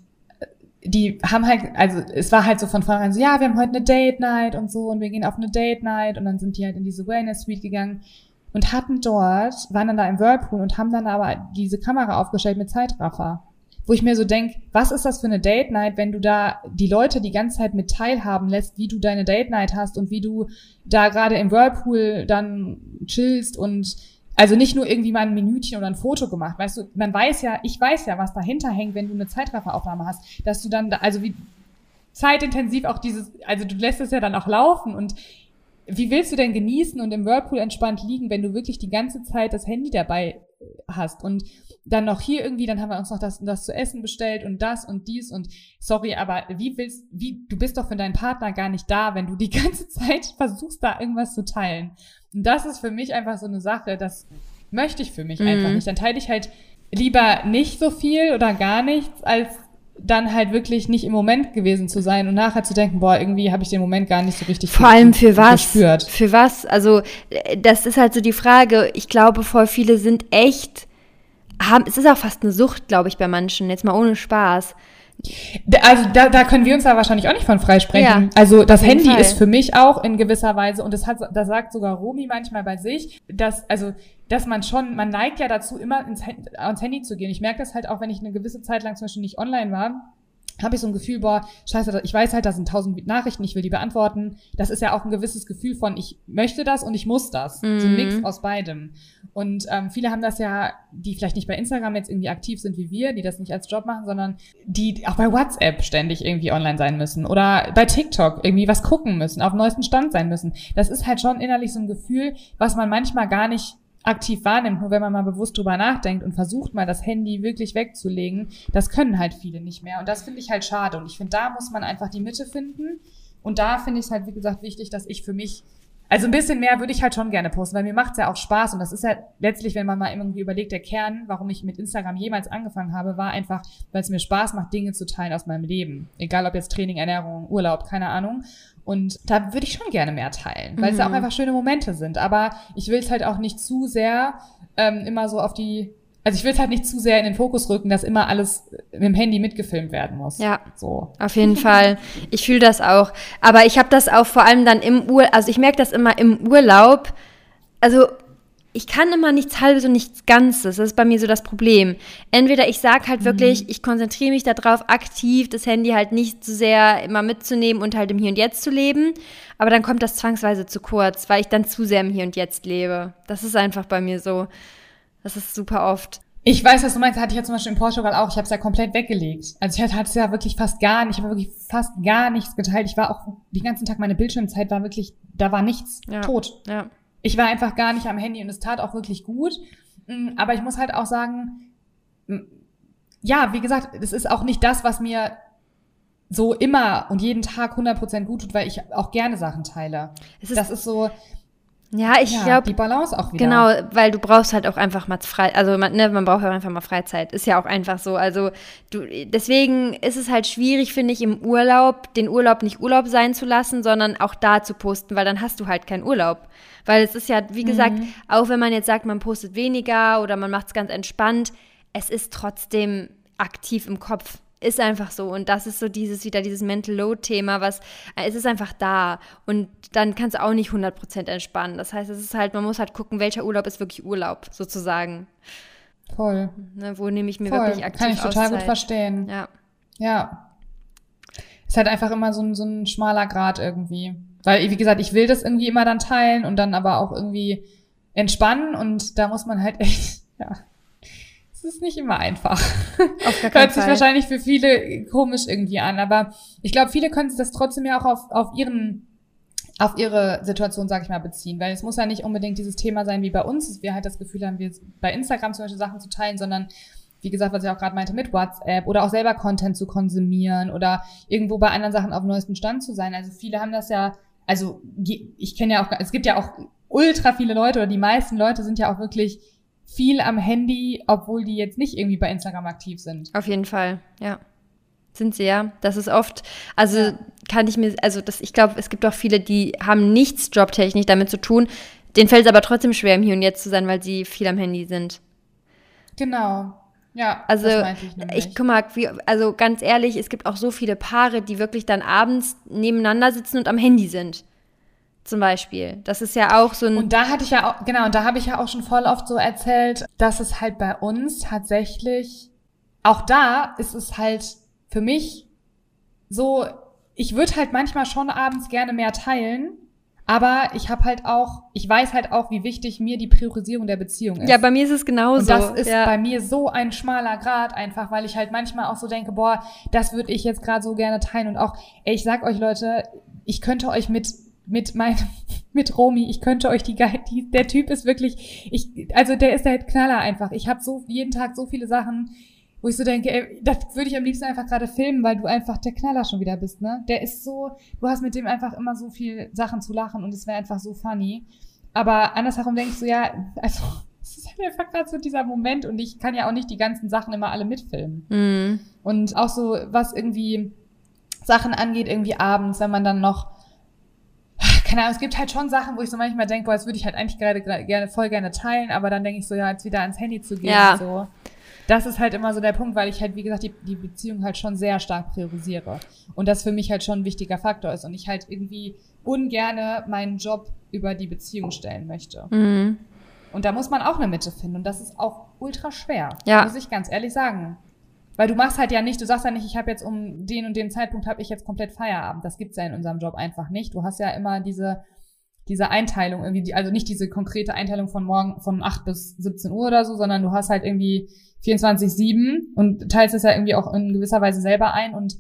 die haben halt, also es war halt so von vornherein so, ja, wir haben heute eine Date Night und so und wir gehen auf eine Date Night und dann sind die halt in diese Wellness Suite gegangen und hatten dort, waren dann da im Whirlpool und haben dann aber diese Kamera aufgestellt mit Zeitraffer. Wo ich mir so denk, was ist das für eine Date Night, wenn du da die Leute die ganze Zeit mit teilhaben lässt, wie du deine Date Night hast und wie du da gerade im Whirlpool dann chillst und also nicht nur irgendwie mal ein Minütchen oder ein Foto gemacht, weißt du, man weiß ja, ich weiß ja, was dahinter hängt, wenn du eine Zeitrafferaufnahme hast, dass du dann, da, also wie zeitintensiv auch dieses, also du lässt es ja dann auch laufen und wie willst du denn genießen und im Whirlpool entspannt liegen, wenn du wirklich die ganze Zeit das Handy dabei hast und dann noch hier irgendwie, dann haben wir uns noch das und das zu essen bestellt und das und dies und sorry, aber wie willst, wie, du bist doch für deinen Partner gar nicht da, wenn du die ganze Zeit versuchst, da irgendwas zu teilen. Und das ist für mich einfach so eine Sache, das möchte ich für mich Mhm. einfach nicht. Dann teile ich halt lieber nicht so viel oder gar nichts, als dann halt wirklich nicht im Moment gewesen zu sein und nachher zu denken, boah, irgendwie habe ich den Moment gar nicht so richtig Vor allem für was? gespürt. Für was? Also äh, das ist halt so die Frage. Ich glaube, voll viele sind echt, haben, es ist auch fast eine Sucht, glaube ich, bei manchen. Jetzt mal ohne Spaß. Da- Also da, da können wir uns da wahrscheinlich auch nicht von freisprechen. Ja, Also das auf jeden Handy Fall. ist für mich auch in gewisser Weise, und das hat, das sagt sogar Romy manchmal bei sich, dass, also, dass man schon, man neigt ja dazu, immer ins, Hand- ans Handy zu gehen. Ich merke das halt auch, wenn ich eine gewisse Zeit lang zum Beispiel nicht online war, habe ich so ein Gefühl, boah, scheiße, ich weiß halt, da sind tausend Nachrichten, ich will die beantworten. Das ist ja auch ein gewisses Gefühl von, ich möchte das und ich muss das. So ein Mhm. Mix aus beidem. Und ähm, viele haben das ja, die vielleicht nicht bei Instagram jetzt irgendwie aktiv sind wie wir, die das nicht als Job machen, sondern die auch bei WhatsApp ständig irgendwie online sein müssen oder bei TikTok irgendwie was gucken müssen, auf dem neuesten Stand sein müssen. Das ist halt schon innerlich so ein Gefühl, was man manchmal gar nicht aktiv wahrnimmt, nur wenn man mal bewusst drüber nachdenkt und versucht mal das Handy wirklich wegzulegen, das können halt viele nicht mehr und das finde ich halt schade und ich finde, da muss man einfach die Mitte finden und da finde ich es halt, wie gesagt, wichtig, dass ich für mich, also ein bisschen mehr würde ich halt schon gerne posten, weil mir macht's ja auch Spaß und das ist ja letztlich, wenn man mal irgendwie überlegt, der Kern, warum ich mit Instagram jemals angefangen habe, war einfach, weil es mir Spaß macht, Dinge zu teilen aus meinem Leben, egal ob jetzt Training, Ernährung, Urlaub, keine Ahnung. Und da würde ich schon gerne mehr teilen, weil es ja auch Mhm. einfach schöne Momente sind. Aber ich will es halt auch nicht zu sehr ähm, immer so auf die, also ich will es halt nicht zu sehr in den Fokus rücken, dass immer alles mit dem Handy mitgefilmt werden muss. Ja. So. Auf jeden Fall. Ich fühle das auch. Aber ich habe das auch vor allem dann im Urlaub, also ich merke das immer im Urlaub. Also ich kann immer nichts Halbes und nichts Ganzes. Das ist bei mir so das Problem. Entweder ich sage halt wirklich, ich konzentriere mich darauf, aktiv das Handy halt nicht so sehr immer mitzunehmen und halt im Hier und Jetzt zu leben. Aber dann kommt das zwangsweise zu kurz, weil ich dann zu sehr im Hier und Jetzt lebe. Das ist einfach bei mir so. Das ist super oft. Ich weiß, was du meinst, hatte ich ja zum Beispiel in Portugal auch. Ich habe es ja komplett weggelegt. Also ich hatte es ja wirklich fast gar nicht, ich habe wirklich fast gar nichts geteilt. Ich war auch den ganzen Tag, meine Bildschirmzeit war wirklich, da war nichts, Ja. tot. Ja. Ich war einfach gar nicht am Handy und es tat auch wirklich gut. Mm, Aber ich muss halt auch sagen, mm, ja, wie gesagt, es ist auch nicht das, was mir so immer und jeden Tag hundert Prozent gut tut, weil ich auch gerne Sachen teile. Es ist, Das ist so, ja, ich ja, glaube, die Balance auch wieder. genau, weil du brauchst halt auch einfach mal frei, also man, ne, man braucht ja auch einfach mal Freizeit, ist ja auch einfach so, also du, deswegen ist es halt schwierig, finde ich, im Urlaub, den Urlaub nicht Urlaub sein zu lassen, sondern auch da zu posten, weil dann hast du halt keinen Urlaub, weil es ist ja, wie gesagt, Mhm. auch wenn man jetzt sagt, man postet weniger oder man macht es ganz entspannt, es ist trotzdem aktiv im Kopf. ist einfach so. Und das ist so dieses, wieder dieses Mental Load-Thema, was, es ist einfach da. Und dann kannst du auch nicht hundert Prozent entspannen. Das heißt, es ist halt, man muss halt gucken, welcher Urlaub ist wirklich Urlaub, sozusagen. Voll. Ne, wo nehme ich mir Voll. wirklich aktiv Kann ich total Auszeit. gut verstehen. Ja. Ja. Ist halt einfach immer so ein, so ein schmaler Grat irgendwie. Weil, wie gesagt, ich will das irgendwie immer dann teilen und dann aber auch irgendwie entspannen und da muss man halt echt, ja, es ist nicht immer einfach. Auf gar keinen Hört sich Fall. wahrscheinlich für viele komisch irgendwie an, aber ich glaube, viele können sich das trotzdem ja auch auf, auf ihren, auf ihre Situation, sag ich mal, beziehen, weil es muss ja nicht unbedingt dieses Thema sein wie bei uns, dass wir halt das Gefühl haben, wir bei Instagram zum Beispiel Sachen zu teilen, sondern wie gesagt, was ich auch gerade meinte, mit WhatsApp oder auch selber Content zu konsumieren oder irgendwo bei anderen Sachen auf dem neuesten Stand zu sein. Also viele haben das ja, also ich kenne ja auch, es gibt ja auch ultra viele Leute oder die meisten Leute sind ja auch wirklich viel am Handy, obwohl die jetzt nicht irgendwie bei Instagram aktiv sind. Auf jeden Fall, ja. Sind sie ja. Das ist oft, also ja. kann ich mir, also das, ich glaube, es gibt auch viele, die haben nichts jobtechnisch damit zu tun, denen fällt es aber trotzdem schwer, im Hier und Jetzt zu sein, weil sie viel am Handy sind. Genau. Ja, also das meinte ich nämlich. Ich guck mal, wie, also ganz ehrlich, es gibt auch so viele Paare, die wirklich dann abends nebeneinander sitzen und am Handy sind. Zum Beispiel. Das ist ja auch so ein... Und da hatte ich ja auch, genau, und da habe ich ja auch schon voll oft so erzählt, dass es halt bei uns tatsächlich, auch da ist es halt für mich so, ich würde halt manchmal schon abends gerne mehr teilen, aber ich habe halt auch, ich weiß halt auch, wie wichtig mir die Priorisierung der Beziehung ist. Ja, bei mir ist es genauso. Und das ist ja. bei mir so ein schmaler Grat einfach, weil ich halt manchmal auch so denke, boah, das würde ich jetzt gerade so gerne teilen. Und auch, ey, ich sag euch Leute, ich könnte euch mit mit meinem, mit Romy, ich könnte euch die, die, der Typ ist wirklich, ich, also der ist der Knaller einfach. Ich habe so jeden Tag so viele Sachen, wo ich so denke, ey, das würde ich am liebsten einfach gerade filmen, weil du einfach der Knaller schon wieder bist, ne? Der ist so, du hast mit dem einfach immer so viel Sachen zu lachen und es wäre einfach so funny. Aber andersherum denke ich so, ja, also es ist halt einfach gerade so dieser Moment und ich kann ja auch nicht die ganzen Sachen immer alle mitfilmen. Mhm. Und auch so, was irgendwie Sachen angeht, irgendwie abends, wenn man dann noch, keine Ahnung, es gibt halt schon Sachen, wo ich so manchmal denke, boah, das würde ich halt eigentlich gerade gerne voll gerne teilen, aber dann denke ich so, ja, jetzt wieder ans Handy zu gehen ja. und so. Das ist halt immer so der Punkt, weil ich halt, wie gesagt, die, die Beziehung halt schon sehr stark priorisiere. Und das für mich halt schon ein wichtiger Faktor ist. Und ich halt irgendwie ungerne meinen Job über die Beziehung stellen möchte. Mhm. Und da muss man auch eine Mitte finden. Und das ist auch ultra schwer, ja. muss ich ganz ehrlich sagen. Weil du machst halt ja nicht, du sagst ja nicht, ich habe jetzt um den und den Zeitpunkt habe ich jetzt komplett Feierabend. Das gibt's ja in unserem Job einfach nicht. Du hast ja immer diese diese Einteilung irgendwie, die, also nicht diese konkrete Einteilung von morgen von acht bis siebzehn Uhr oder so, sondern du hast halt irgendwie vierundzwanzig sieben und teilst es ja irgendwie auch in gewisser Weise selber ein. Und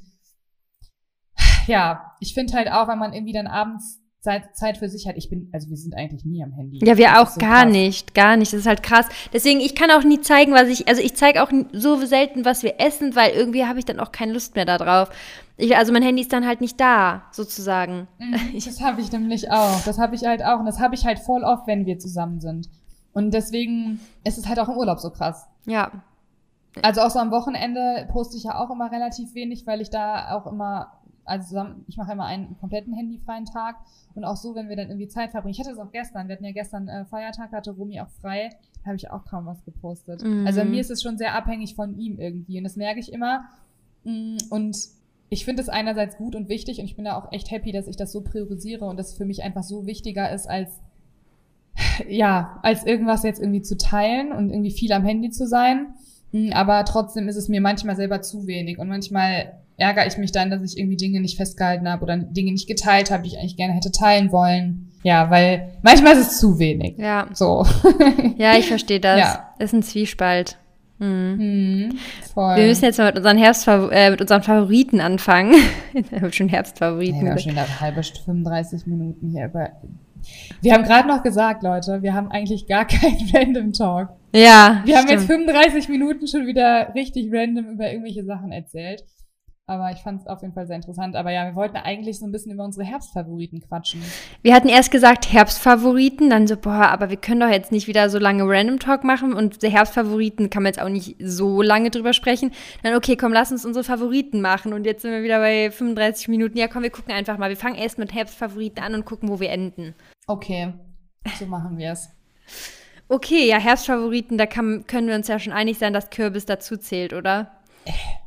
ja, ich finde halt auch, wenn man irgendwie dann abends Zeit, Zeit für sich hat, ich bin, also wir sind eigentlich nie am Handy. Ja, wir das auch so gar krass. nicht, gar nicht. Das ist halt krass. Deswegen, ich kann auch nie zeigen, was ich, also ich zeige auch so selten, was wir essen, weil irgendwie habe ich dann auch keine Lust mehr da drauf. Ich, also mein Handy ist dann halt nicht da, sozusagen. Das habe ich nämlich auch. Das habe ich halt auch. Und das habe ich halt voll oft, wenn wir zusammen sind. Und deswegen ist es halt auch im Urlaub so krass. Ja. Also auch so am Wochenende poste ich ja auch immer relativ wenig, weil ich da auch immer, also zusammen, ich mache immer einen kompletten handyfreien Tag. Und auch so, wenn wir dann irgendwie Zeit verbringen. Ich hatte das auch gestern. Wir hatten ja gestern äh, Feiertag, hatte Romy auch frei. Da habe ich auch kaum was gepostet. Mhm. Also bei mir ist es schon sehr abhängig von ihm irgendwie. Und das merke ich immer. Und ich finde es einerseits gut und wichtig und ich bin da auch echt happy, dass ich das so priorisiere und das für mich einfach so wichtiger ist, als ja, als irgendwas jetzt irgendwie zu teilen und irgendwie viel am Handy zu sein. Aber trotzdem ist es mir manchmal selber zu wenig und manchmal ärgere ich mich dann, dass ich irgendwie Dinge nicht festgehalten habe oder Dinge nicht geteilt habe, die ich eigentlich gerne hätte teilen wollen. Ja, weil manchmal ist es zu wenig. Ja. So. Ja, ich verstehe das. Ja. Ist ein Zwiespalt. Hm. Hm, voll. Wir müssen jetzt mal mit unseren Herbstfavor- äh, mit unseren Favoriten anfangen. Ich habe schon Herbstfavoriten. Ja, wir haben schon eine halbe Stunde, fünfunddreißig Minuten hier über. Wir haben gerade noch gesagt, Leute, wir haben eigentlich gar keinen Random Talk. Ja, Wir haben stimmt. jetzt fünfunddreißig Minuten schon wieder richtig random über irgendwelche Sachen erzählt. Aber ich fand es auf jeden Fall sehr interessant. Aber ja, wir wollten eigentlich so ein bisschen über unsere Herbstfavoriten quatschen. Wir hatten erst gesagt Herbstfavoriten, dann so, boah, aber wir können doch jetzt nicht wieder so lange Random Talk machen und die Herbstfavoriten kann man jetzt auch nicht so lange drüber sprechen. Dann, okay, komm, lass uns unsere Favoriten machen. Und jetzt sind wir wieder bei fünfunddreißig Minuten. Ja, komm, wir gucken einfach mal. Wir fangen erst mit Herbstfavoriten an und gucken, wo wir enden. Okay, so machen wir es. Okay, ja, Herbstfavoriten, da kann, können wir uns ja schon einig sein, dass Kürbis dazu zählt, oder?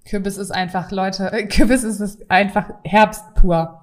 Kürbis ist einfach, Leute, äh, Kürbis ist es einfach Herbst pur.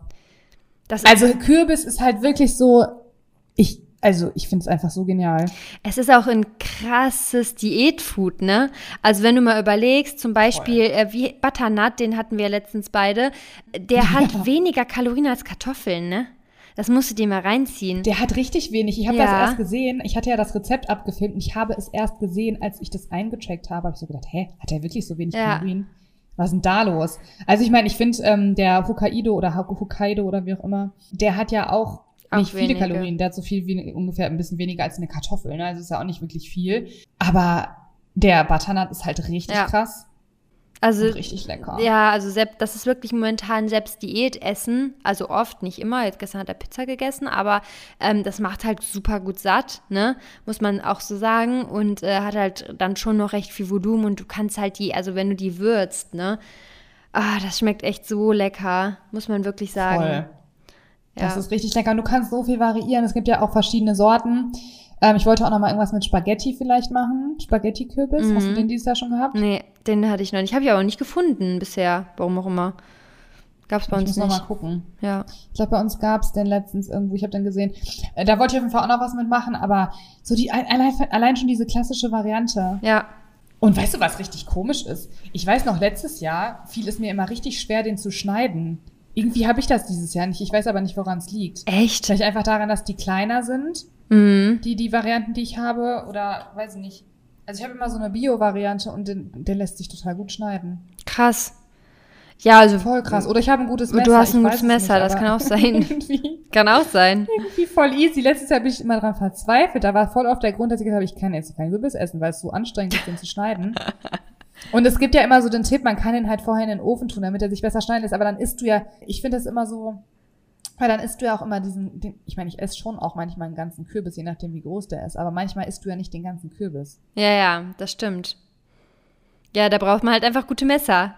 Das Also Kürbis ist halt wirklich so, ich, also ich finde es einfach so genial. Es ist auch ein krasses Diätfood, ne? Also wenn du mal überlegst, zum Beispiel äh, wie Butternut, den hatten wir letztens beide, der hat ja. weniger Kalorien als Kartoffeln, ne? Das musst du dir mal reinziehen. Der hat richtig wenig. Ich habe ja. das erst gesehen. Ich hatte ja das Rezept abgefilmt und ich habe es erst gesehen, als ich das eingecheckt habe. Habe ich so gedacht, hä, hat der wirklich so wenig ja. Kalorien? Was ist denn da los? Also ich meine, ich finde, ähm, der Hokkaido oder Hokkaido oder wie auch immer, der hat ja auch, auch nicht wenige. viele Kalorien. Der hat so viel wie ungefähr ein bisschen weniger als eine Kartoffel. Ne? Also ist ja auch nicht wirklich viel. Aber der Butternut ist halt richtig ja. krass. Also, und richtig lecker. Ja, also selbst, das ist wirklich momentan selbst Diätessen, also oft, nicht immer. Jetzt gestern hat er Pizza gegessen, aber ähm, das macht halt super gut satt, ne, muss man auch so sagen, und äh, hat halt dann schon noch recht viel Volumen und du kannst halt die, also wenn du die würzt, ne, ah, das schmeckt echt so lecker, muss man wirklich sagen. Voll. Ja. Das ist richtig lecker und du kannst so viel variieren. Es gibt ja auch verschiedene Sorten. Ähm, ich wollte auch noch mal irgendwas mit Spaghetti vielleicht machen. Spaghetti-Kürbis. Mhm. Hast du den dieses Jahr schon gehabt? Nee, den hatte ich noch nicht. Habe ich aber nicht gefunden bisher. Warum auch immer. Gab's bei ich uns muss nicht. noch mal gucken. Ja. Ich glaube, bei uns gab's den letztens irgendwo. Ich habe den gesehen. Äh, da wollte ich auf jeden Fall auch noch was mitmachen. Aber so die allein, allein schon diese klassische Variante. Ja. Und weißt du, was richtig komisch ist? Ich weiß noch, letztes Jahr fiel es mir immer richtig schwer, den zu schneiden. Irgendwie habe ich das dieses Jahr nicht. Ich weiß aber nicht, woran es liegt. Echt? Vielleicht einfach daran, dass die kleiner sind. Mhm. Die, die Varianten, die ich habe, oder weiß ich nicht. Also ich habe immer so eine Bio-Variante und den, der lässt sich total gut schneiden. Krass. Ja, also. Voll krass. Oder ich habe ein gutes Messer. Du hast ein ich gutes Messer, nicht, das kann auch sein. Irgendwie, kann auch sein. Irgendwie voll easy. Letztes Jahr bin ich immer dran verzweifelt. Da war voll auf der Grund, dass ich gesagt habe, ich kann jetzt kein Kürbis essen, weil es so anstrengend ist, den zu schneiden. Und es gibt ja immer so den Tipp, man kann den halt vorher in den Ofen tun, damit er sich besser schneiden lässt. Aber dann isst du ja, ich finde das immer so, weil dann isst du ja auch immer diesen, den, ich meine, ich esse schon auch manchmal einen ganzen Kürbis, je nachdem wie groß der ist, aber manchmal isst du ja nicht den ganzen Kürbis. Ja, ja, das stimmt. Ja, da braucht man halt einfach gute Messer.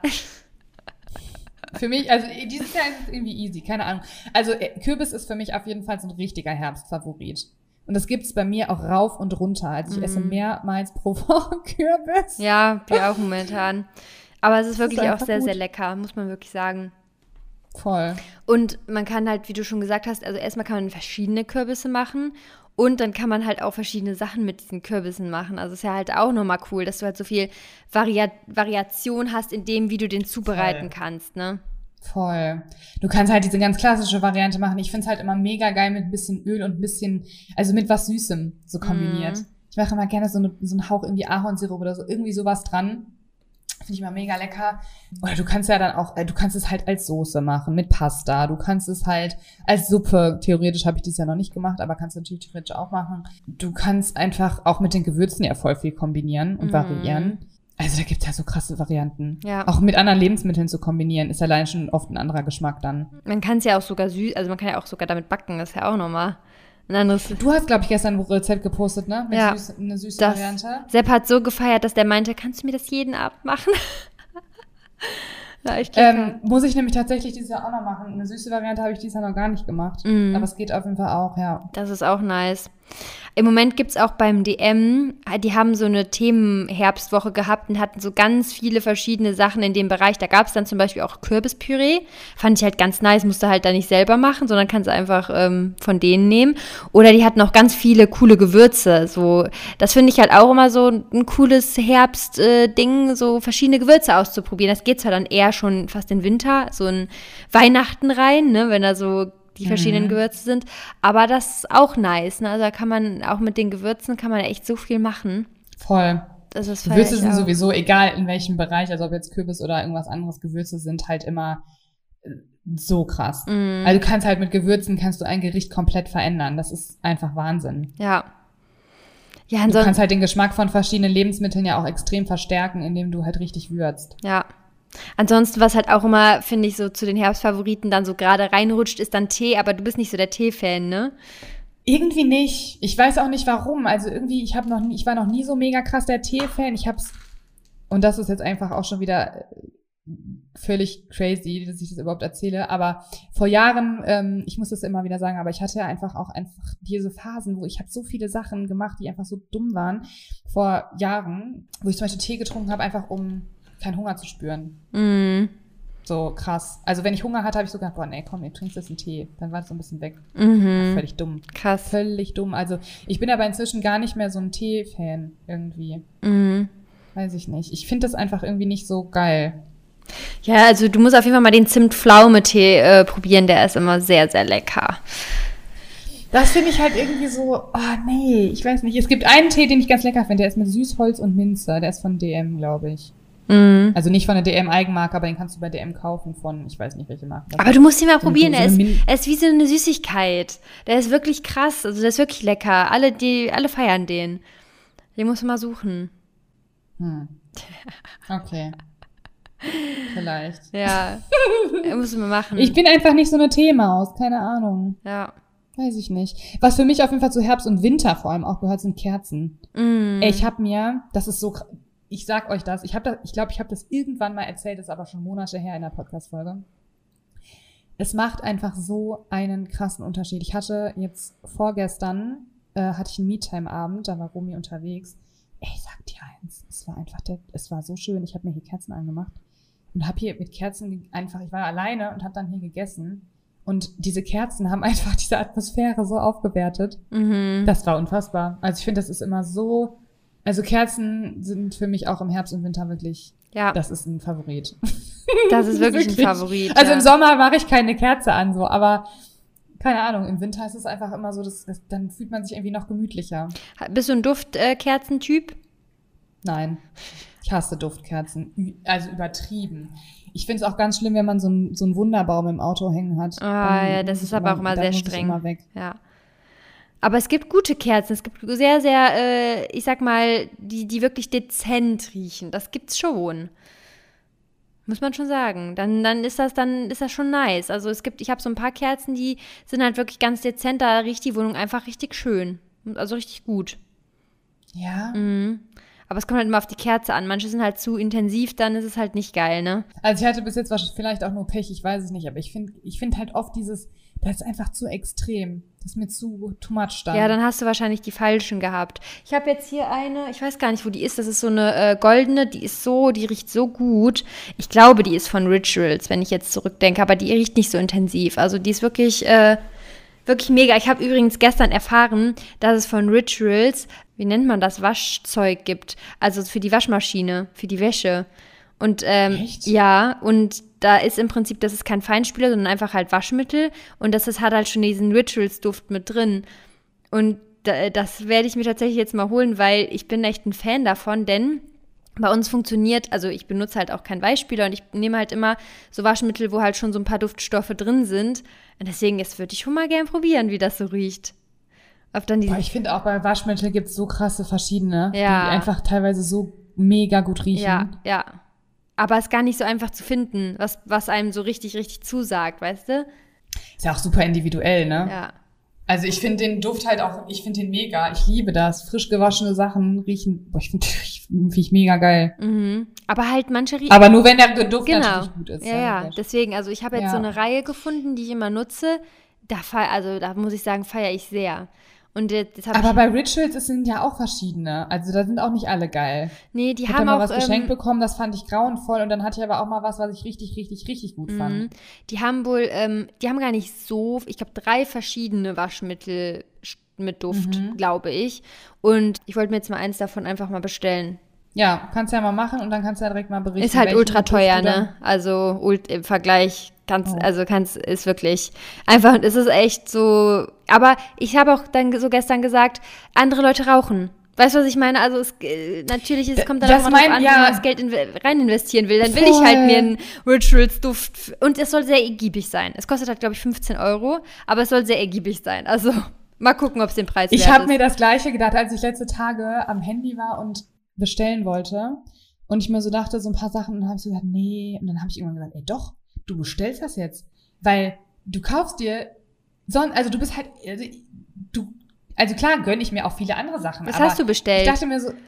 Für mich, also dieses Jahr ist es irgendwie easy, keine Ahnung. Also Kürbis ist für mich auf jeden Fall so ein richtiger Herbstfavorit. Und das gibt's bei mir auch rauf und runter. Also ich mm. esse mehrmals pro Woche Kürbis. Ja, wir auch momentan. Aber es ist wirklich ist auch sehr, gut. sehr lecker, muss man wirklich sagen. Voll. Und man kann halt, wie du schon gesagt hast, also erstmal kann man verschiedene Kürbisse machen und dann kann man halt auch verschiedene Sachen mit diesen Kürbissen machen. Also ist ja halt auch nochmal cool, dass du halt so viel Varia- Variation hast in dem, wie du den zubereiten Voll. kannst, ne? Voll. Du kannst halt diese ganz klassische Variante machen. Ich find's halt immer mega geil mit ein bisschen Öl und ein bisschen, also mit was Süßem so kombiniert. Mm. Ich mache immer gerne so, eine, so einen Hauch irgendwie Ahornsirup oder so, irgendwie sowas dran. Finde ich immer mega lecker. Oder du kannst ja dann auch, du kannst es halt als Soße machen, mit Pasta. Du kannst es halt als Suppe, theoretisch habe ich das ja noch nicht gemacht, aber kannst du natürlich theoretisch auch machen. Du kannst einfach auch mit den Gewürzen ja voll viel kombinieren und mm. variieren. Also da gibt's ja so krasse Varianten. Ja. Auch mit anderen Lebensmitteln zu kombinieren, ist allein schon oft ein anderer Geschmack dann. Man kann es ja auch sogar süß, also man kann ja auch sogar damit backen, das ist ja auch nochmal ein anderes. Du hast, glaube ich, gestern ein Rezept gepostet, ne? Mit ja. süß, eine süße das, Variante. Sepp hat so gefeiert, dass der meinte, kannst du mir das jeden Abend machen? ja, ich ähm, muss ich nämlich tatsächlich dieses Jahr auch noch machen. Eine süße Variante habe ich dieses Jahr noch gar nicht gemacht. Mm. Aber es geht auf jeden Fall auch, ja. Das ist auch nice. Im Moment gibt's auch beim D M, die haben so eine Themenherbstwoche gehabt und hatten so ganz viele verschiedene Sachen in dem Bereich. Da gab's dann zum Beispiel auch Kürbispüree. Fand ich halt ganz nice, musste halt da nicht selber machen, sondern kannst einfach ähm, von denen nehmen. Oder die hatten auch ganz viele coole Gewürze. So, das finde ich halt auch immer so ein cooles Herbst-Ding, äh, so verschiedene Gewürze auszuprobieren. Das geht zwar dann eher schon fast in Winter, so in Weihnachten rein, ne, wenn da so die verschiedenen mhm. Gewürze sind, aber das ist auch nice, ne? Also da kann man, auch mit den Gewürzen kann man echt so viel machen. Voll. Das ist Gewürze sind sowieso, egal in welchem Bereich, also ob jetzt Kürbis oder irgendwas anderes, Gewürze sind halt immer so krass. Mhm. Also du kannst halt mit Gewürzen, kannst du ein Gericht komplett verändern, das ist einfach Wahnsinn. Ja. Ja, du kannst halt den Geschmack von verschiedenen Lebensmitteln ja auch extrem verstärken, indem du halt richtig würzt. Ja. Ansonsten, was halt auch immer, finde ich, so zu den Herbstfavoriten dann so gerade reinrutscht, ist dann Tee, aber du bist nicht so der Tee-Fan, ne? Irgendwie nicht. Ich weiß auch nicht warum. Also irgendwie, ich habe noch nie, ich war noch nie so mega krass der Tee-Fan. Ich hab's, und das ist jetzt einfach auch schon wieder völlig crazy, dass ich das überhaupt erzähle, aber vor Jahren, ähm, ich muss das immer wieder sagen, aber ich hatte einfach auch einfach diese Phasen, wo ich habe so viele Sachen gemacht, die einfach so dumm waren, vor Jahren, wo ich zum Beispiel Tee getrunken habe, einfach um keinen Hunger zu spüren. Mhm. So krass. Also wenn ich Hunger hatte, habe ich so gedacht, boah, nee, komm, du trinkst jetzt einen Tee. Dann war das so ein bisschen weg. Mhm. Völlig dumm. Krass. Völlig dumm. Also ich bin aber inzwischen gar nicht mehr so ein Tee-Fan irgendwie. Mhm. Weiß ich nicht. Ich finde das einfach irgendwie nicht so geil. Ja, also du musst auf jeden Fall mal den Zimt-Pflaume-Tee äh, probieren. Der ist immer sehr, sehr lecker. Das finde ich halt irgendwie so, oh nee, ich weiß nicht. Es gibt einen Tee, den ich ganz lecker finde. Der ist mit Süßholz und Minze. Der ist von D M, glaube ich. Mm. Also nicht von der D M-Eigenmarke, aber den kannst du bei D M kaufen von, ich weiß nicht, welche Marke. Aber du musst ihn mal probieren, er ist, er ist wie so eine Süßigkeit. Der ist wirklich krass, also der ist wirklich lecker. Alle, die, alle feiern den. Den musst du mal suchen. Hm. Okay. Vielleicht. Ja, musst du mal machen. Ich bin einfach nicht so eine Teemaus, keine Ahnung. Ja. Weiß ich nicht. Was für mich auf jeden Fall zu Herbst und Winter vor allem auch gehört, sind Kerzen. Mm. Ey, ich habe mir, das ist so, ich sag euch das, ich habe das, ich glaube, ich habe das irgendwann mal erzählt, das ist aber schon Monate her in der Podcast-Folge. Es macht einfach so einen krassen Unterschied. Ich hatte jetzt vorgestern, äh, hatte ich einen Me-Time-Abend, da war Romy unterwegs. Ey, ich sag dir eins, es war einfach, der, es war so schön. Ich habe mir hier Kerzen angemacht und habe hier mit Kerzen einfach, ich war alleine und habe dann hier gegessen. Und diese Kerzen haben einfach diese Atmosphäre so aufgewertet. Mhm. Das war unfassbar. Also ich finde, das ist immer so, also Kerzen sind für mich auch im Herbst und Winter wirklich, ja, das ist ein Favorit. Das ist wirklich, wirklich ein Favorit. Also ja. Im Sommer mache ich keine Kerze an, so, aber keine Ahnung, im Winter ist es einfach immer so, dass, dass dann fühlt man sich irgendwie noch gemütlicher. Bist du ein Duftkerzentyp? Nein, ich hasse Duftkerzen, also übertrieben. Ich finde es auch ganz schlimm, wenn man so einen so einen Wunderbaum im Auto hängen hat. Ah, ja, das ist aber auch immer sehr streng. Immer weg. Ja. Aber es gibt gute Kerzen. Es gibt sehr, sehr, äh, ich sag mal, die, die wirklich dezent riechen. Das gibt's schon. Muss man schon sagen. Dann, dann ist das, dann ist das schon nice. Also es gibt, ich habe so ein paar Kerzen, die sind halt wirklich ganz dezent. Da riecht die Wohnung einfach richtig schön. Also richtig gut. Ja. Mhm. Aber es kommt halt immer auf die Kerze an. Manche sind halt zu intensiv, dann ist es halt nicht geil, ne? Also ich hatte bis jetzt vielleicht auch nur Pech, ich weiß es nicht, aber ich finde ich finde halt oft dieses, das ist einfach zu extrem. Das ist mir zu too much dann. Ja, dann hast du wahrscheinlich die falschen gehabt. Ich habe jetzt hier eine, ich weiß gar nicht, wo die ist. Das ist so eine äh, goldene, die ist so, die riecht so gut. Ich glaube, die ist von Rituals, wenn ich jetzt zurückdenke, aber die riecht nicht so intensiv. Also die ist wirklich, äh, wirklich mega. Ich habe übrigens gestern erfahren, dass es von Rituals, wie nennt man das, Waschzeug gibt. Also für die Waschmaschine, für die Wäsche. Und ähm, Echt? Ja, und da ist im Prinzip, das ist kein Feinspüler, sondern einfach halt Waschmittel. Und das ist, hat halt schon diesen Rituals-Duft mit drin. Und da, das werde ich mir tatsächlich jetzt mal holen, weil ich bin echt ein Fan davon, denn bei uns funktioniert, also ich benutze halt auch keinen Weichspüler und ich nehme halt immer so Waschmittel, wo halt schon so ein paar Duftstoffe drin sind. Und deswegen, das würde ich schon mal gern probieren, wie das so riecht. Ob dann diese Boah, ich finde auch bei Waschmittel gibt es so krasse verschiedene, ja. die einfach teilweise so mega gut riechen. Ja, ja. Aber es ist gar nicht so einfach zu finden, was, was einem so richtig, richtig zusagt, weißt du? Ist ja auch super individuell, ne? Ja. Also ich finde den Duft halt auch, ich finde den mega. Ich liebe das. Frisch gewaschene Sachen riechen, boah, ich finde find ich mega geil. Mhm. Aber halt manche riechen. Aber nur wenn der Duft genau. natürlich gut ist. Ja, ja, deswegen, also ich habe jetzt ja. so eine Reihe gefunden, die ich immer nutze. Da feier, also da muss ich sagen, feiere ich sehr. Und jetzt hab aber ich, bei Rituals es sind ja auch verschiedene. Also da sind auch nicht alle geil. Nee, die ich haben hab auch mal was geschenkt ähm, bekommen, das fand ich grauenvoll. Und dann hatte ich aber auch mal was, was ich richtig, richtig, richtig gut fand. Mhm. Die haben wohl, ähm, die haben gar nicht so, ich glaube drei verschiedene Waschmittel mit Duft, mhm. glaube ich. Und ich wollte mir jetzt mal eins davon einfach mal bestellen. Ja, kannst ja mal machen und dann kannst du ja direkt mal berichten. Ist halt ultra teuer, ne? Also ult- im Vergleich kannst, oh. also kannst, ist wirklich einfach, es ist echt so, aber ich habe auch dann so gestern gesagt, andere Leute rauchen. Weißt du, was ich meine? Also es, natürlich, es kommt dann das auch mein, drauf an, ja. wenn man das Geld in, rein investieren will, dann will Voll. ich halt mir einen Rituals-Duft, und es soll sehr ergiebig sein. Es kostet halt, glaube ich, fünfzehn Euro, aber es soll sehr ergiebig sein. Also mal gucken, ob es den Preis wert ist. Ich habe mir das Gleiche gedacht, als ich letzte Tage am Handy war und bestellen wollte und ich mir so dachte, so ein paar Sachen, und dann habe ich so gedacht, nee, und dann habe ich irgendwann gesagt, ey doch, du bestellst das jetzt, weil du kaufst dir, son also du bist halt, also, du, also klar gönne ich mir auch viele andere Sachen. Was aber hast du bestellt? Ich dachte mir so,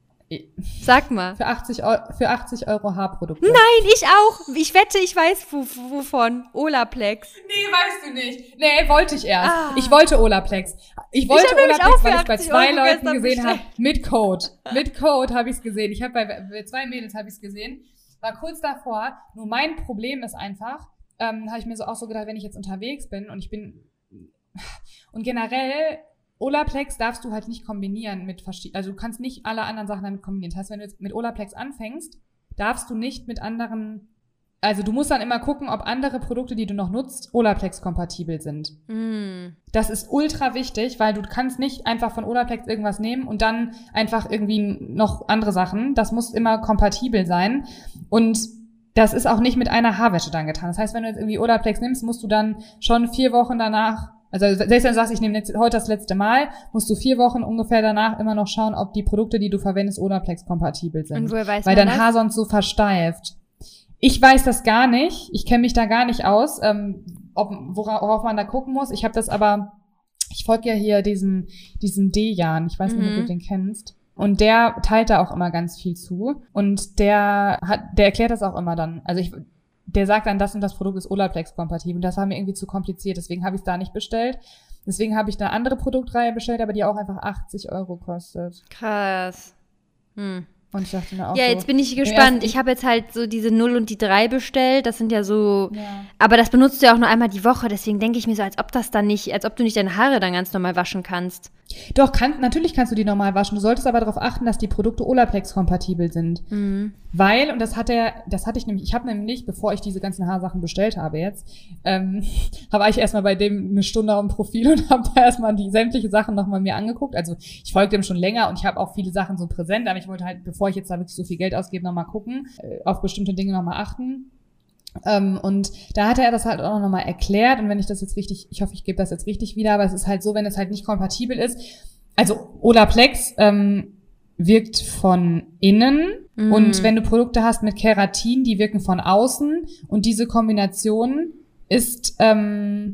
sag mal. Für achtzig Euro, für achtzig Euro Haarprodukte. Nein, ich auch. Ich wette, ich weiß wo, wovon. Olaplex. Nee, weißt du nicht. Nee, wollte ich erst. Ah. Ich wollte Olaplex. Ich wollte ich Olaplex, weil ich bei zwei Euro Leuten gesehen bestellt. habe. Mit Code. Mit Code habe ich es gesehen. Ich habe bei, bei zwei Mädels habe ich es gesehen. war kurz davor. Nur mein Problem ist einfach, ähm, habe ich mir so auch so gedacht, wenn ich jetzt unterwegs bin und ich bin, und generell, Olaplex darfst du halt nicht kombinieren mit verschiedenen, also du kannst nicht alle anderen Sachen damit kombinieren. Das heißt, wenn du jetzt mit Olaplex anfängst, darfst du nicht mit anderen, also du musst dann immer gucken, ob andere Produkte, die du noch nutzt, Olaplex-kompatibel sind. Mm. Das ist ultra wichtig, weil du kannst nicht einfach von Olaplex irgendwas nehmen und dann einfach irgendwie noch andere Sachen. Das muss immer kompatibel sein. Und das ist auch nicht mit einer Haarwäsche dann getan. Das heißt, wenn du jetzt irgendwie Olaplex nimmst, musst du dann schon vier Wochen danach, also selbst wenn du sagst, ich nehme jetzt heute das letzte Mal, musst du vier Wochen ungefähr danach immer noch schauen, ob die Produkte, die du verwendest, Olaplex-kompatibel sind. Und woher weiß weil man dein das? Haar sonst so versteift. Ich weiß das gar nicht. Ich kenne mich da gar nicht aus, ähm, ob, worauf man da gucken muss. Ich habe das aber, ich folge ja hier diesen, diesen Dejan. Ich weiß nicht, mhm. ob du den kennst. Und der teilt da auch immer ganz viel zu. Und der hat, der erklärt das auch immer dann. Also ich, der sagt dann, das und das Produkt ist Olaplex-kompatibel. Und das war mir irgendwie zu kompliziert. Deswegen habe ich es da nicht bestellt. Deswegen habe ich eine andere Produktreihe bestellt, aber die auch einfach achtzig Euro kostet. Krass. Hm. Und ich dachte mir auch Ja, so, jetzt bin ich gespannt. Ich habe jetzt halt so diese null und die drei bestellt. Das sind ja so, ja. aber das benutzt du ja auch nur einmal die Woche. Deswegen denke ich mir so, als ob das dann nicht, als ob du nicht deine Haare dann ganz normal waschen kannst. Doch, kann, natürlich kannst du die normal waschen. Du solltest aber darauf achten, dass die Produkte Olaplex-kompatibel sind. Mhm. Weil, und das hat er, das hatte ich nämlich, ich habe nämlich, bevor ich diese ganzen Haarsachen bestellt habe jetzt, ähm, habe ich erstmal bei dem eine Stunde auf dem Profil und habe da erstmal die sämtliche Sachen nochmal mir angeguckt. Also ich folge dem schon länger und ich habe auch viele Sachen so präsent, aber ich wollte halt, bevor ich jetzt da wirklich so viel Geld ausgebe, nochmal gucken, äh, auf bestimmte Dinge nochmal achten. Ähm, und da hatte er das halt auch nochmal erklärt und wenn ich das jetzt richtig, ich hoffe, ich gebe das jetzt richtig wieder, aber es ist halt so, wenn es halt nicht kompatibel ist, also Olaplex ähm, wirkt von innen mm. und wenn du Produkte hast mit Keratin, die wirken von außen und diese Kombination ist ähm,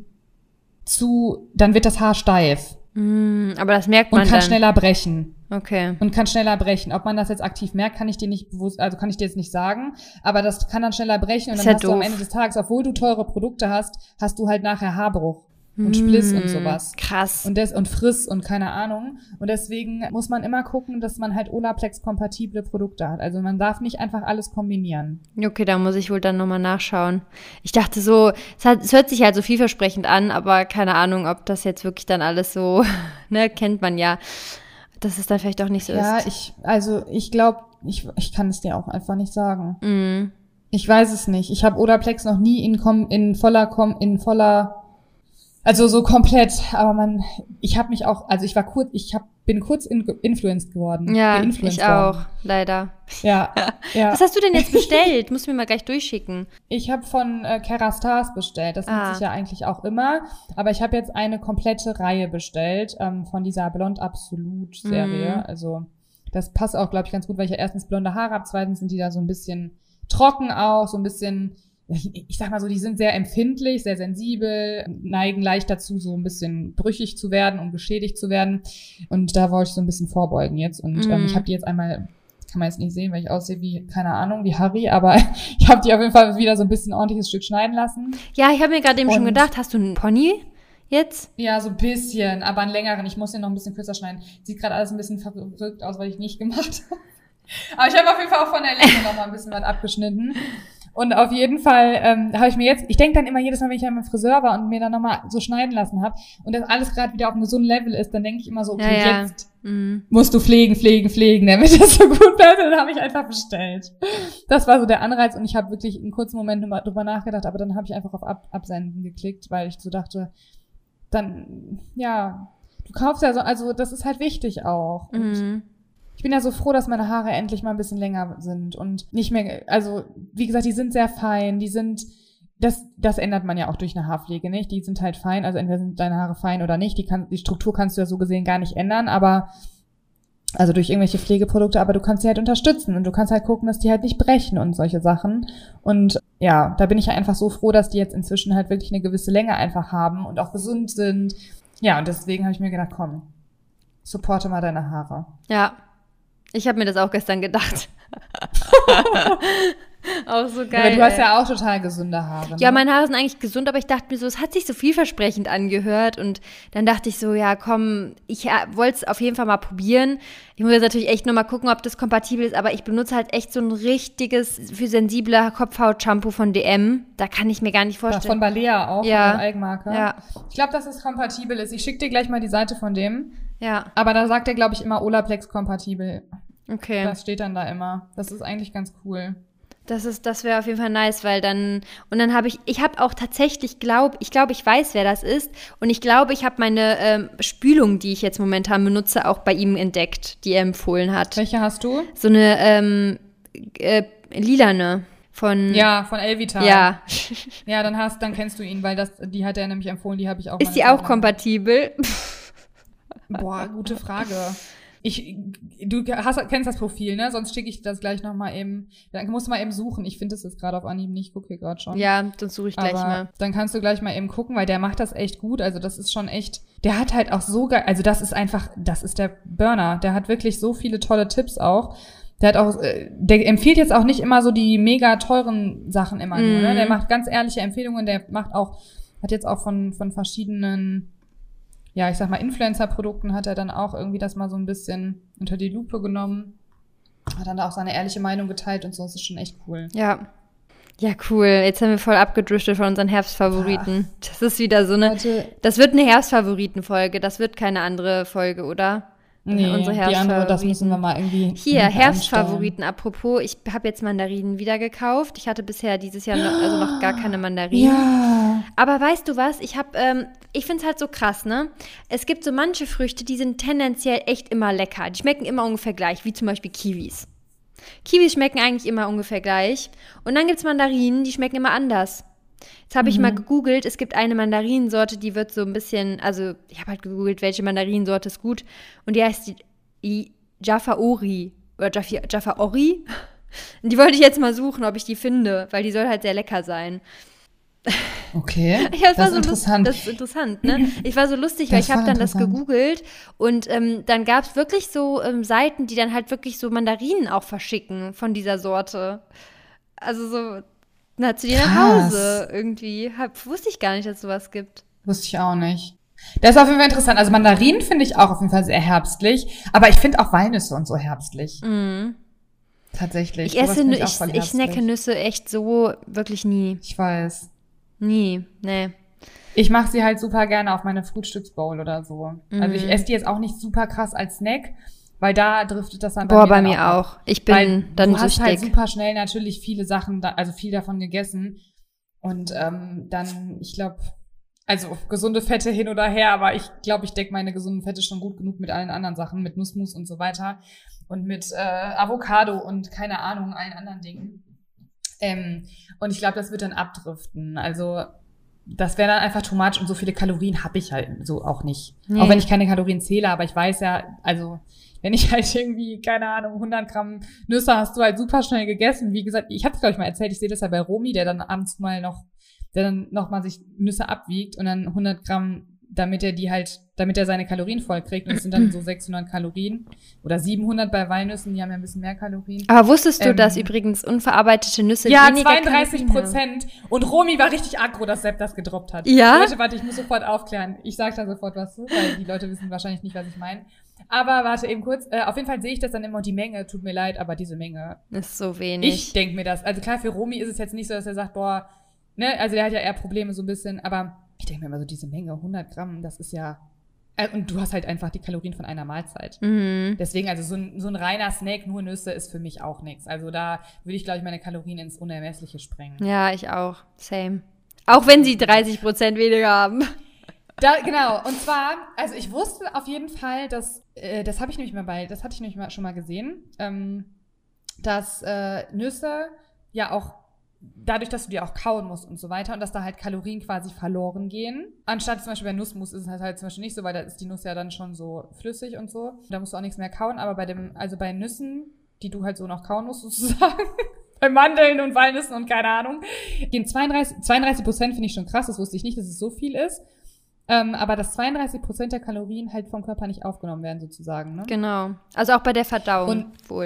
zu, dann wird das Haar steif. Mm, aber das merkt man und kann dann. schneller brechen. Okay. Und kann schneller brechen. Ob man das jetzt aktiv merkt, kann ich dir nicht bewusst, also kann ich dir jetzt nicht sagen. Aber das kann dann schneller brechen und ist dann ja hast doof. du am Ende des Tages, obwohl du teure Produkte hast, hast du halt nachher Haarbruch und Spliss mm, und sowas. Krass. Und das und Friss und keine Ahnung. Und deswegen muss man immer gucken, dass man halt Olaplex-kompatible Produkte hat. Also man darf nicht einfach alles kombinieren. Okay, da muss ich wohl dann nochmal nachschauen. Ich dachte so, es, hat, es hört sich halt so vielversprechend an, aber keine Ahnung, ob das jetzt wirklich dann alles so, ne, kennt man ja, dass es dann vielleicht auch nicht so ja, ist. Ja, ich, also ich glaube, ich, ich kann es dir auch einfach nicht sagen. Mm. Ich weiß es nicht. Ich habe Olaplex noch nie in, in voller, in voller Also so komplett, aber man, ich habe mich auch, also ich war kurz, ich hab, bin kurz in, influenced geworden. Ja, ich auch, worden. leider. Ja, ja. Was hast du denn jetzt bestellt? Musst du mir mal gleich durchschicken. Ich habe von äh, Kerastase bestellt, das ah. nutze ich ja eigentlich auch immer, aber ich habe jetzt eine komplette Reihe bestellt ähm, von dieser Blond Absolut Serie, mm. also das passt auch, glaube ich, ganz gut, weil ich ja erstens blonde Haare habe, zweitens sind die da so ein bisschen trocken auch, so ein bisschen, ich sag mal so, die sind sehr empfindlich, sehr sensibel, neigen leicht dazu, so ein bisschen brüchig zu werden und geschädigt zu werden. Und da wollte ich so ein bisschen vorbeugen jetzt. Und mm. ähm, ich habe die jetzt einmal, kann man jetzt nicht sehen, weil ich aussehe wie, keine Ahnung, wie Harry, aber ich habe die auf jeden Fall wieder so ein bisschen ein ordentliches Stück schneiden lassen. Ja, ich habe mir gerade eben und schon gedacht, hast du einen Pony jetzt? Ja, so ein bisschen, aber einen längeren. Ich muss den noch ein bisschen kürzer schneiden. Sieht gerade alles ein bisschen verrückt aus, weil ich nicht gemacht habe. Aber ich habe auf jeden Fall auch von der Länge noch mal ein bisschen was abgeschnitten. Und auf jeden Fall ähm, habe ich mir jetzt, ich denke dann immer jedes Mal, wenn ich an meinem Friseur war und mir dann nochmal so schneiden lassen habe und das alles gerade wieder auf einem gesunden Level ist, dann denke ich immer so, okay, ja, ja. jetzt mhm. musst du pflegen, pflegen, pflegen, damit das so gut bleibt. Und dann habe ich einfach bestellt. Das war so der Anreiz und ich habe wirklich einen kurzen Moment drüber nachgedacht, aber dann habe ich einfach auf Ab- Absenden geklickt, weil ich so dachte, dann, ja, du kaufst ja so, also das ist halt wichtig auch. Und mhm. ich bin ja so froh, dass meine Haare endlich mal ein bisschen länger sind und nicht mehr, also wie gesagt, die sind sehr fein, die sind, das das ändert man ja auch durch eine Haarpflege, nicht? Die sind halt fein, also entweder sind deine Haare fein oder nicht, die kann, die Struktur kannst du ja so gesehen gar nicht ändern, aber, also durch irgendwelche Pflegeprodukte, aber du kannst sie halt unterstützen und du kannst halt gucken, dass die halt nicht brechen und solche Sachen und ja, da bin ich ja einfach so froh, dass die jetzt inzwischen halt wirklich eine gewisse Länge einfach haben und auch gesund sind. Ja, und deswegen habe ich mir gedacht, komm, supporte mal deine Haare. Ja. Ich habe mir das auch gestern gedacht. Auch so Ja, geil. aber du hast ey. ja auch total gesunde Haare. Ne? Ja, meine Haare sind eigentlich gesund, aber ich dachte mir so, es hat sich so vielversprechend angehört und dann dachte ich so, ja komm, ich ja, wollte es auf jeden Fall mal probieren. Ich muss jetzt natürlich echt nochmal gucken, ob das kompatibel ist, aber ich benutze halt echt so ein richtiges, für sensible Kopfhaut-Shampoo von D M. Da kann ich mir gar nicht Ja, vorstellen. von Balea auch, Ja. von der Eigenmarke. Ja. Ich glaube, dass es kompatibel ist. Ich schicke dir gleich mal die Seite von dem. Ja, Aber da sagt er, glaube ich, immer Olaplex kompatibel. okay. Das steht dann da immer. Das ist eigentlich ganz cool. Das ist, das wäre auf jeden Fall nice, weil dann, und dann habe ich, ich habe auch tatsächlich, glaub, ich glaube, ich weiß, wer das ist und ich glaube, ich habe meine ähm, Spülung, die ich jetzt momentan benutze, auch bei ihm entdeckt, die er empfohlen hat. Welche hast du? So eine ähm, äh, lilane von, Ja, von Elvital. ja. Ja, dann hast, dann kennst du ihn, weil das, die hat er nämlich empfohlen, die habe ich auch. Ist mal die eine auch Zeit lang. kompatibel? Boah, gute Frage. Ich, du hast, kennst das Profil, ne? Sonst schicke ich das gleich noch mal eben. Dann musst du mal eben suchen. Ich finde das jetzt gerade auf Anhieb nicht. Ich gucke hier gerade schon. Ja, sonst suche ich gleich Aber mal. dann kannst du gleich mal eben gucken, weil der macht das echt gut. Also das ist schon echt, der hat halt auch so geil, also das ist einfach, das ist der Burner. Der hat wirklich so viele tolle Tipps auch. Der hat auch, äh, der empfiehlt jetzt auch nicht immer so die mega teuren Sachen immer nur, ne? Der macht ganz ehrliche Empfehlungen. Der macht auch, hat jetzt auch von, von verschiedenen, ja, ich sag mal, Influencer-Produkten hat er dann auch irgendwie das mal so ein bisschen unter die Lupe genommen. Hat dann da auch seine ehrliche Meinung geteilt und so. Das ist schon echt cool. Ja. Ja, cool. Jetzt haben wir voll abgedriftet von unseren Herbstfavoriten. Das ist wieder so eine, Leute, das wird eine Herbstfavoriten-Folge. Das wird keine andere Folge, oder? nee, unsere die andere, das Herbstfavoriten. müssen wir mal irgendwie Hier, hinten Herbstfavoriten. Apropos, ich habe jetzt Mandarinen wieder gekauft. Ich hatte bisher dieses Jahr noch, also noch gar keine Mandarinen. Ja. Aber weißt du was? Ich habe, ähm, ich finde es halt so krass, ne? Es gibt so manche Früchte, die sind tendenziell echt immer lecker. Die schmecken immer ungefähr gleich, wie zum Beispiel Kiwis. Kiwis schmecken eigentlich immer ungefähr gleich. Und dann gibt's Mandarinen, die schmecken immer anders. Jetzt habe ich Mhm. mal gegoogelt, es gibt eine Mandarinensorte, die wird so ein bisschen, also ich habe halt gegoogelt, welche Mandarinensorte ist gut. Und die heißt die I- Jaffa Ori oder Jaffa, Jaffa Ori. Und die wollte ich jetzt mal suchen, ob ich die finde, weil die soll halt sehr lecker sein. Okay, Ja, das, das war ist so interessant. Lust, das ist interessant, ne? Ich war so lustig, weil Das ich habe war dann das interessant. gegoogelt und ähm, dann gab es wirklich so ähm, Seiten, die dann halt wirklich so Mandarinen auch verschicken von dieser Sorte. Also so, na, zu dir nach Krass. Hause irgendwie. Hab, wusste ich gar nicht, dass es sowas gibt. Wusste ich auch nicht. Das ist auf jeden Fall interessant. Also Mandarinen finde ich auch auf jeden Fall sehr herbstlich. Aber ich finde auch Walnüsse und so herbstlich. Mhm. Tatsächlich. Ich Sowas esse, finde ich, auch voll ich, ich snacke herbstlich. Nüsse echt so wirklich nie. Ich weiß. Nie, nee. Ich mache sie halt super gerne auf meine Frühstücksbowl oder so. Also ich Mhm. esse die jetzt auch nicht super krass als Snack, weil da driftet das dann Boah, bei dann mir ab. auch. Ich bin Weil dann du hast halt süchtig. super schnell natürlich viele Sachen, da, also viel davon gegessen. Und ähm, dann, ich glaube, also gesunde Fette hin oder her, aber ich glaube, ich decke meine gesunden Fette schon gut genug mit allen anderen Sachen, mit Nussmus und so weiter und mit äh, Avocado und keine Ahnung, allen anderen Dingen. Ähm, und ich glaube, das wird dann abdriften. Also das wäre dann einfach too much und so viele Kalorien habe ich halt so auch nicht. Nee. Auch wenn ich keine Kalorien zähle, aber ich weiß ja, also wenn ich halt irgendwie, keine Ahnung, hundert Gramm Nüsse hast du halt super schnell gegessen. Wie gesagt, ich habe es, glaube ich, mal erzählt, ich sehe das ja bei Romy, der dann abends mal noch, der dann noch mal sich Nüsse abwiegt und dann hundert Gramm, damit er die halt, damit er seine Kalorien voll kriegt. Und es sind dann so sechshundert Kalorien oder siebenhundert bei Walnüssen, die haben ja ein bisschen mehr Kalorien. Aber wusstest du, Ähm, dass übrigens unverarbeitete Nüsse Ja, weniger zweiunddreißig Kalorien haben? Prozent. Und Romy war richtig aggro, dass Sepp das gedroppt hat. Ja? Leute, warte, ich muss sofort aufklären. Ich sag da sofort was zu, weil die Leute wissen wahrscheinlich nicht, was ich meine. Aber warte eben kurz. Äh, auf jeden Fall sehe ich das dann immer und die Menge, tut mir leid, aber diese Menge. Ist so wenig. Ich denke mir das. Also klar, für Romy ist es jetzt nicht so, dass er sagt, boah, ne, also der hat ja eher Probleme so ein bisschen, aber ich denke mir immer so, diese Menge, hundert Gramm, das ist ja, äh, und du hast halt einfach die Kalorien von einer Mahlzeit. Mhm. Deswegen, also so ein, so ein reiner Snack, nur Nüsse, ist für mich auch nichts. Also da würde ich, glaube ich, meine Kalorien ins Unermessliche sprengen. Ja, ich auch. Same. Auch wenn sie dreißig Prozent weniger haben. Da, genau, und zwar, also ich wusste auf jeden Fall, dass, äh, das habe ich nämlich mal bei, das hatte ich nämlich mal, schon mal gesehen, ähm, dass äh, Nüsse ja auch, dadurch, dass du die auch kauen musst und so weiter und dass da halt Kalorien quasi verloren gehen. Anstatt zum Beispiel bei Nussmus ist es halt zum Beispiel nicht so, weil da ist die Nuss ja dann schon so flüssig und so. Da musst du auch nichts mehr kauen, aber bei dem, also bei Nüssen, die du halt so noch kauen musst sozusagen, bei Mandeln und Walnüssen und keine Ahnung, gehen zweiunddreißig, zweiunddreißig Prozent finde ich schon krass, das wusste ich nicht, dass es so viel ist. Ähm, aber dass zweiunddreißig Prozent der Kalorien halt vom Körper nicht aufgenommen werden sozusagen, ne? Genau. Also auch bei der Verdauung Und- wohl.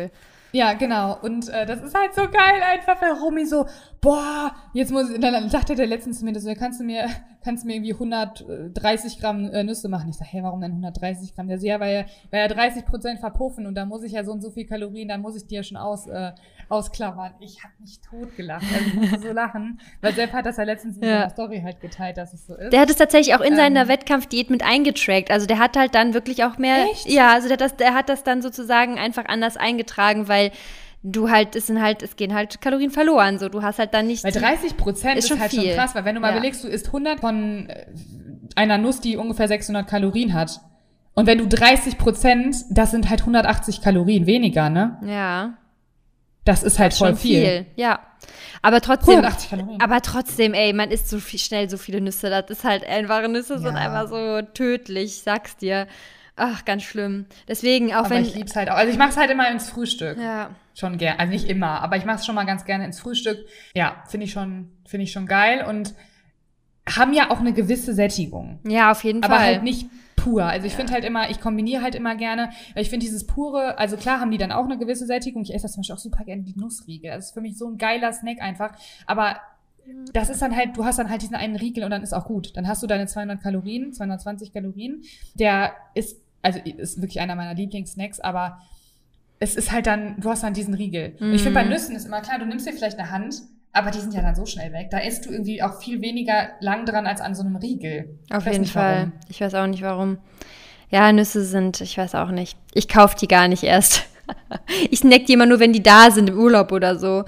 Ja, genau. Und äh, das ist halt so geil einfach, weil Romy so, boah, jetzt muss ich, dann sagte der letztens zu mir, so, kannst du mir, kannst du mir irgendwie hundertdreißig Gramm äh, Nüsse machen? Ich sag, hey, warum denn hundertdreißig Gramm? Der so, ja, weil ja, weil ja dreißig Prozent verpuffen und da muss ich ja so und so viel Kalorien, dann muss ich die ja schon aus, äh, ausklammern. Ich hab mich totgelacht, also ich musste so lachen, weil Sepp hat das ja letztens in ja. seiner Story halt geteilt, dass es so ist. Der hat es tatsächlich auch in ähm, seiner Wettkampfdiät mit eingetrackt, also der hat halt dann wirklich auch mehr, echt? ja, also der, das, der hat das dann sozusagen einfach anders eingetragen, weil du halt, es sind halt, es gehen halt Kalorien verloren, so, du hast halt dann nicht. Weil dreißig Prozent ist, ist schon halt viel. Schon krass, weil wenn du mal ja. überlegst, du isst hundert von einer Nuss, die ungefähr sechshundert Kalorien hat. Und wenn du dreißig Prozent, das sind halt hundertachtzig Kalorien weniger, ne? Ja. Das ist halt das ist voll schon viel. viel. Ja. Aber trotzdem, hundertachtzig Kalorien. aber trotzdem, ey, man isst so viel, schnell so viele Nüsse, das ist halt einfach, Nüsse ja. sind einfach so tödlich, sag's dir. Ach, ganz schlimm. Deswegen, auch aber wenn. Ich lieb's halt auch. Also ich mach's halt immer ins Frühstück. Ja. Schon gerne. Also nicht immer, aber ich mach's schon mal ganz gerne ins Frühstück. Ja, finde ich schon, finde ich schon geil und haben ja auch eine gewisse Sättigung. Ja, auf jeden aber Fall. Aber halt nicht pur. Also ich ja. finde halt immer, ich kombiniere halt immer gerne, weil ich finde dieses pure, also klar haben die dann auch eine gewisse Sättigung. Ich esse das zum Beispiel auch super gerne wie Nussriegel. Das ist für mich so ein geiler Snack einfach. Aber das ist dann halt, du hast dann halt diesen einen Riegel und dann ist auch gut. Dann hast du deine zweihundert Kalorien, zweihundertzwanzig Kalorien. Der ist Also ist wirklich einer meiner Lieblingssnacks, aber es ist halt dann, du hast dann diesen Riegel. Mm. Ich finde, bei Nüssen ist immer klar, du nimmst dir vielleicht eine Hand, aber die sind ja dann so schnell weg. Da isst du irgendwie auch viel weniger lang dran als an so einem Riegel. Auf jeden Fall. Warum. Ich weiß auch nicht, warum. Ja, Nüsse sind, ich weiß auch nicht. Ich kaufe die gar nicht erst. Ich snack die immer nur, wenn die da sind, im Urlaub oder so.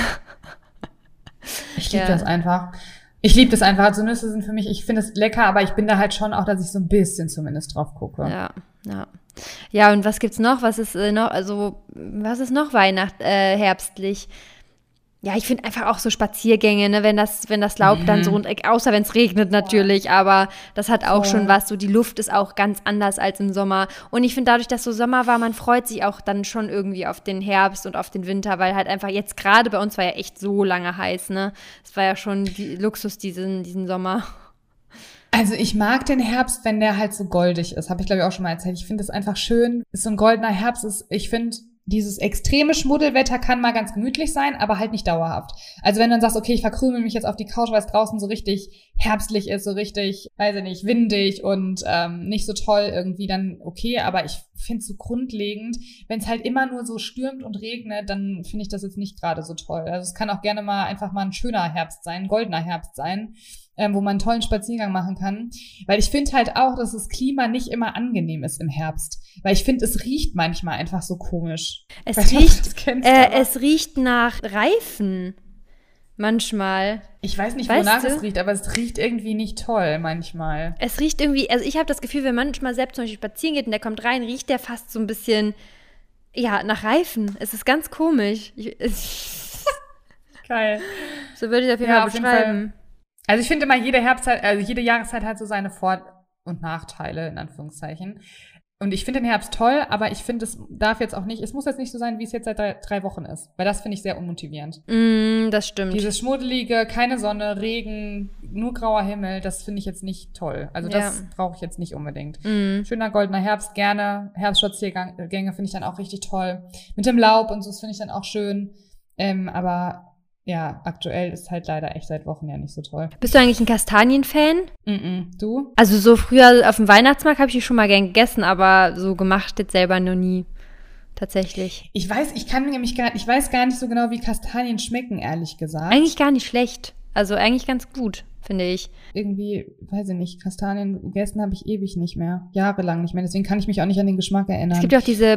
Ich liebe ja. das einfach. Ich liebe das einfach. Also Nüsse sind für mich, ich finde es lecker, aber ich bin da halt schon auch, dass ich so ein bisschen zumindest drauf gucke. Ja, ja. Ja, und was gibt's noch? Was ist äh, noch, also, was ist noch Weihnacht, äh, herbstlich? Ja, ich finde einfach auch so Spaziergänge, ne, wenn das, wenn das Laub mhm. dann so rund, außer wenn es regnet natürlich, ja. aber das hat auch ja. schon was, so die Luft ist auch ganz anders als im Sommer. Und ich finde dadurch, dass so Sommer war, man freut sich auch dann schon irgendwie auf den Herbst und auf den Winter, weil halt einfach jetzt gerade bei uns war ja echt so lange heiß, ne. Es war ja schon die Luxus diesen, diesen Sommer. Also ich mag den Herbst, wenn der halt so goldig ist, habe ich glaube ich auch schon mal erzählt. Ich finde es einfach schön, ist so ein goldener Herbst, ist, ich finde, dieses extreme Schmuddelwetter kann mal ganz gemütlich sein, aber halt nicht dauerhaft. Also wenn du dann sagst, okay, ich verkrümel mich jetzt auf die Couch, weil es draußen so richtig herbstlich ist, so richtig, weiß ich nicht, windig und ähm, nicht so toll irgendwie, dann okay, aber ich finde es so grundlegend, wenn es halt immer nur so stürmt und regnet, dann finde ich das jetzt nicht gerade so toll. Also es kann auch gerne mal einfach mal ein schöner Herbst sein, ein goldener Herbst sein, ähm, wo man einen tollen Spaziergang machen kann. Weil ich finde halt auch, dass das Klima nicht immer angenehm ist im Herbst. Weil ich finde, es riecht manchmal einfach so komisch. Es riecht, kennst, äh, es riecht nach Reifen. Manchmal. Ich weiß nicht, weißt wonach du? es riecht, aber es riecht irgendwie nicht toll manchmal. Es riecht irgendwie, also ich habe das Gefühl, wenn manchmal selbst zum Beispiel spazieren geht und der kommt rein, riecht der fast so ein bisschen, ja, nach Reifen. Es ist ganz komisch. Ich, es Geil. So würde ich das auf jeden ja, Fall auf beschreiben. Jeden Fall. Also ich finde immer, jede Herbstzeit, also jede Jahreszeit hat so seine Vor- und Nachteile, in Anführungszeichen. Und ich finde den Herbst toll, aber ich finde, es darf jetzt auch nicht, es muss jetzt nicht so sein, wie es jetzt seit drei, drei Wochen ist. Weil das finde ich sehr unmotivierend. Mm, das stimmt. Dieses Schmuddelige, keine Sonne, Regen, nur grauer Himmel, das finde ich jetzt nicht toll. Also das ja. brauche ich jetzt nicht unbedingt. Mm. Schöner goldener Herbst, gerne. Herbstspaziergänge finde ich dann auch richtig toll. Mit dem Laub und so, das finde ich dann auch schön. Ähm, aber ja, aktuell ist halt leider echt seit Wochen ja nicht so toll. Bist du eigentlich ein Kastanien-Fan? Mm-mm. Du? Also so früher auf dem Weihnachtsmarkt habe ich die schon mal gern gegessen, aber so gemacht jetzt selber noch nie. Tatsächlich. Ich weiß, ich kann nämlich gar, ich weiß gar nicht so genau, wie Kastanien schmecken, ehrlich gesagt. Eigentlich gar nicht schlecht. Also eigentlich ganz gut, finde ich. Irgendwie, weiß ich nicht, Kastanien gegessen habe ich ewig nicht mehr. Jahrelang nicht mehr. Deswegen kann ich mich auch nicht an den Geschmack erinnern. Es gibt ja auch diese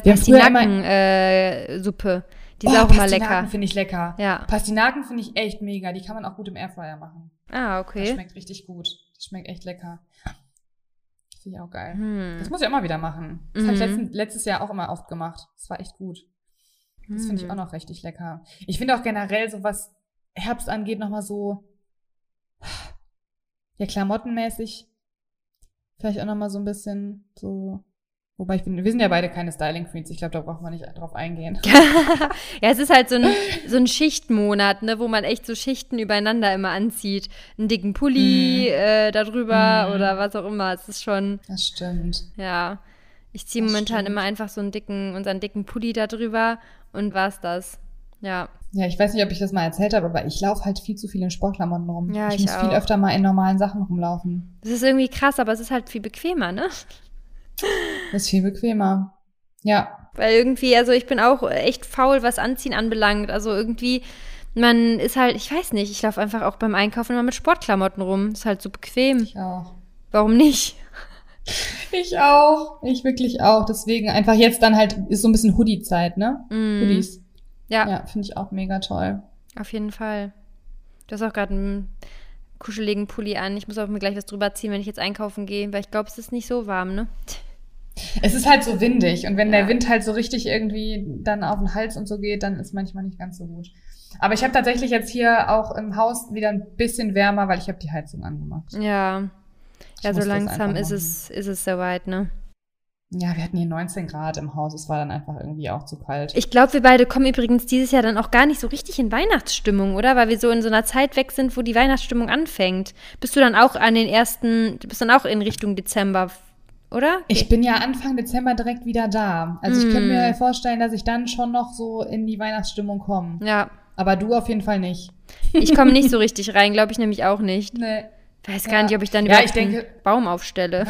Pastinaken-Suppe. Die ist oh, auch immer lecker. Pastinaken finde ich lecker. Ja. Pastinaken finde ich echt mega. Die kann man auch gut im Airfryer machen. Ah, okay. Das schmeckt richtig gut. Das schmeckt echt lecker. Finde ich auch geil. Hm. Das muss ich auch mal wieder machen. Das mhm. habe ich letzten, letztes Jahr auch immer oft gemacht. Das war echt gut. Das finde ich auch noch richtig lecker. Ich finde auch generell, so was Herbst angeht, nochmal so, ja, klamottenmäßig, vielleicht auch nochmal so ein bisschen so, wobei ich bin, wir sind ja beide keine Styling-Queens, ich glaube, da braucht man nicht drauf eingehen. Ja, es ist halt so ein, so ein Schichtmonat, ne, wo man echt so Schichten übereinander immer anzieht. Einen dicken Pulli mm. äh, darüber mm. oder was auch immer, es ist schon. Das stimmt. Ja. Ich ziehe momentan stimmt. immer einfach so einen dicken, unseren dicken Pulli da drüber und war's das. Ja. Ja, ich weiß nicht, ob ich das mal erzählt habe, aber ich laufe halt viel zu viel in Sportklamotten rum. Ja, ich, ich muss auch. viel öfter mal in normalen Sachen rumlaufen. Das ist irgendwie krass, aber es ist halt viel bequemer, ne? Das ist viel bequemer. Ja. Weil irgendwie, also ich bin auch echt faul, was Anziehen anbelangt. Also irgendwie, man ist halt, ich weiß nicht, ich laufe einfach auch beim Einkaufen immer mit Sportklamotten rum. Ist halt so bequem. Ich auch. Warum nicht? Ich auch. Ich wirklich auch. Deswegen einfach jetzt dann halt, ist so ein bisschen Hoodie-Zeit, ne? Mm. Hoodies. Ja, Ja, finde ich auch mega toll. auf jeden Fall. Du hast auch gerade einen kuscheligen Pulli an. Ich muss auch mir gleich was drüber ziehen, wenn ich jetzt einkaufen gehe, weil ich glaube, es ist nicht so warm, ne? Es ist halt so windig und wenn Ja. der Wind halt so richtig irgendwie dann auf den Hals und so geht, dann ist manchmal nicht ganz so gut. Aber ich habe tatsächlich jetzt hier auch im Haus wieder ein bisschen wärmer, weil ich habe die Heizung angemacht. Ja, Ich ja, muss so das langsam einfach ist machen. es, ist es soweit, ne? Ja, wir hatten hier neunzehn Grad im Haus. Es war dann einfach irgendwie auch zu kalt. Ich glaube, wir beide kommen übrigens dieses Jahr dann auch gar nicht so richtig in Weihnachtsstimmung, oder? Weil wir so in so einer Zeit weg sind, wo die Weihnachtsstimmung anfängt. Bist du dann auch an den ersten, du bist dann auch in Richtung Dezember, oder? Ich bin ja Anfang Dezember direkt wieder da. Also ich Mm. könnte mir vorstellen, dass ich dann schon noch so in die Weihnachtsstimmung komme. Ja, Aber du auf jeden Fall nicht. ich komme nicht so richtig rein, glaube ich nämlich auch nicht. Nee. Weiß Ja. gar nicht, ob ich dann Ja, überhaupt ich denke- einen Baum aufstelle.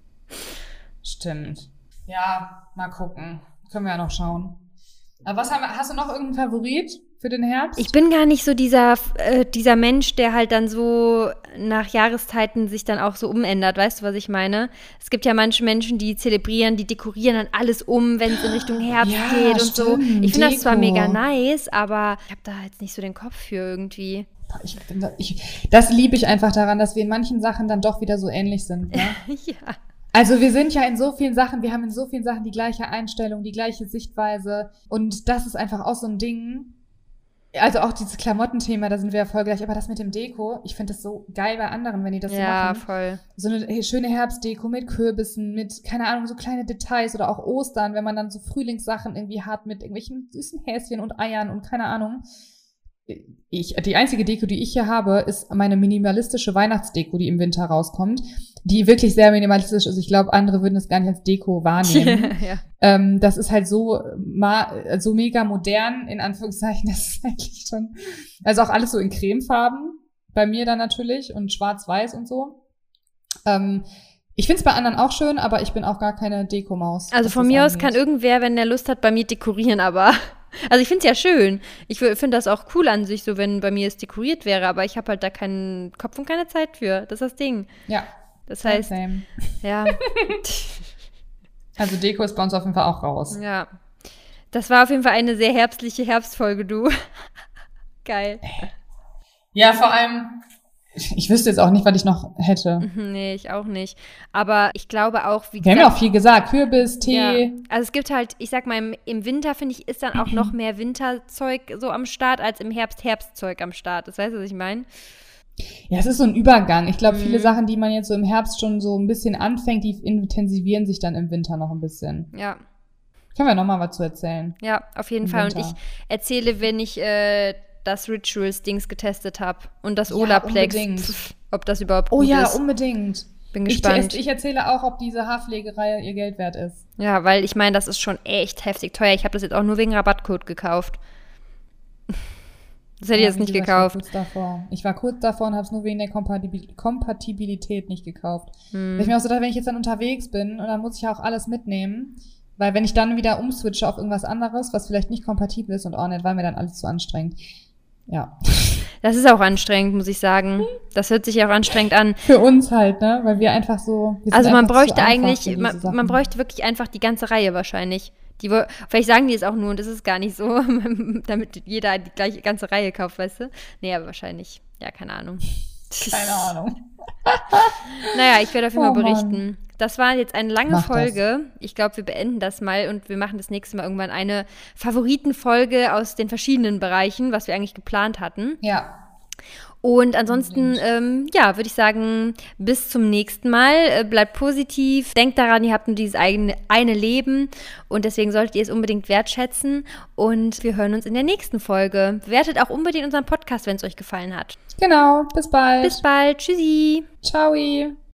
Stimmt. Ja, mal gucken. Können wir ja noch schauen. Aber was haben wir, hast du noch irgendeinen Favorit für den Herbst? Ich bin gar nicht so dieser, äh, dieser Mensch, der halt dann so nach Jahreszeiten sich dann auch so umändert. Weißt du, was ich meine? Es gibt ja manche Menschen, die zelebrieren, die dekorieren dann alles um, wenn es in Richtung Herbst Ja, geht und so. stimmt, Ich finde das zwar Deko. mega nice, aber ich habe da jetzt nicht so den Kopf für irgendwie. Ich, bin da- ich, das liebe ich einfach daran, dass wir in manchen Sachen dann doch wieder so ähnlich sind. Ne? Ja. Also wir sind ja in so vielen Sachen, wir haben in so vielen Sachen die gleiche Einstellung, die gleiche Sichtweise und das ist einfach auch so ein Ding. Also auch dieses Klamottenthema, da sind wir ja voll gleich, aber das mit dem Deko, ich finde das so geil bei anderen, wenn die das so Ja, machen. voll. So eine schöne Herbstdeko mit Kürbissen, mit, keine Ahnung, so kleine Details oder auch Ostern, wenn man dann so Frühlingssachen irgendwie hat mit irgendwelchen süßen Häschen und Eiern und keine Ahnung. Ich, die einzige Deko, die ich hier habe, ist meine minimalistische Weihnachtsdeko, die im Winter rauskommt, die wirklich sehr minimalistisch ist. Ich glaube, andere würden das gar nicht als Deko wahrnehmen. Ja. ähm, das ist halt so, ma, so mega modern, in Anführungszeichen, das ist eigentlich schon, also auch alles so in Cremefarben, bei mir dann natürlich, und schwarz-weiß und so. Ähm, ich finde es bei anderen auch schön, aber ich bin auch gar keine Dekomaus. Also was von das mir aus angeht. kann irgendwer, wenn der Lust hat, bei mir dekorieren, aber also ich finde es ja schön. Ich finde das auch cool an sich, so wenn bei mir es dekoriert wäre, aber ich habe halt da keinen Kopf und keine Zeit für. Das ist das Ding. Ja, Das heißt, same. ja, Also Deko ist bei uns auf jeden Fall auch raus. ja. Das war auf jeden Fall eine sehr herbstliche Herbstfolge, du. Geil. Ja, vor allem, ich wüsste jetzt auch nicht, was ich noch hätte. Nee, ich auch nicht. Aber ich glaube auch, wie Wir haben ja auch viel gesagt. Kürbis, Tee. ja. Also es gibt halt, ich sag mal, im, im Winter, finde ich, ist dann auch noch mehr Winterzeug so am Start, als im Herbst Herbstzeug am Start. Das weißt du, was ich meine? Ja, es ist so ein Übergang. Ich glaube, Mhm. viele Sachen, die man jetzt so im Herbst schon so ein bisschen anfängt, die intensivieren sich dann im Winter noch ein bisschen. Ja. Können wir noch mal was zu erzählen? Ja, auf jeden Im Fall. Und Winter. ich erzähle, wenn ich äh, das Rituals-Dings getestet habe und das Ja, Olaplex, unbedingt. pf, ob das überhaupt Oh gut ja, ist. unbedingt. Bin Ich, gespannt. ich erzähle auch, ob diese Haarpflegerei ihr Geld wert ist. Ja, weil ich meine, das ist schon echt heftig teuer. Ich habe das jetzt auch nur wegen Rabattcode gekauft. Das hätte ich Ja, jetzt wie nicht gesagt, gekauft. Ich war kurz davor. Ich war kurz davor und habe es nur wegen der Kompatibil- Kompatibilität nicht gekauft. Hm. Weil ich mir auch so dachte, wenn ich jetzt dann unterwegs bin und dann muss ich ja auch alles mitnehmen, weil wenn ich dann wieder umswitche auf irgendwas anderes, was vielleicht nicht kompatibel ist und auch nicht, war mir dann alles zu anstrengend. Ja. Das ist auch anstrengend, muss ich sagen. Das hört sich ja auch anstrengend an. Für uns halt, ne? Weil wir einfach so. Wir sind Also man einfach zu bräuchte einfach eigentlich, für diese man, Sachen. man bräuchte wirklich einfach die ganze Reihe wahrscheinlich. Die, wo- vielleicht sagen die es auch nur und das ist gar nicht so, damit jeder die gleiche ganze Reihe kauft, weißt du? Nee, aber wahrscheinlich. Ja, keine Ahnung. Keine Ahnung. Naja, ich werde auf jeden Fall Oh Mann. berichten. Das war jetzt eine lange Mach das. Folge. Ich glaube, wir beenden das mal und wir machen das nächste Mal irgendwann eine Favoritenfolge aus den verschiedenen Bereichen, was wir eigentlich geplant hatten. Ja. Und ansonsten, ähm, ja, würde ich sagen, bis zum nächsten Mal. Äh, bleibt positiv. Denkt daran, ihr habt nur dieses eigene eine Leben und deswegen solltet ihr es unbedingt wertschätzen. Und wir hören uns in der nächsten Folge. Bewertet auch unbedingt unseren Podcast, wenn es euch gefallen hat. Genau. Bis bald. Bis bald. Tschüssi. Ciao.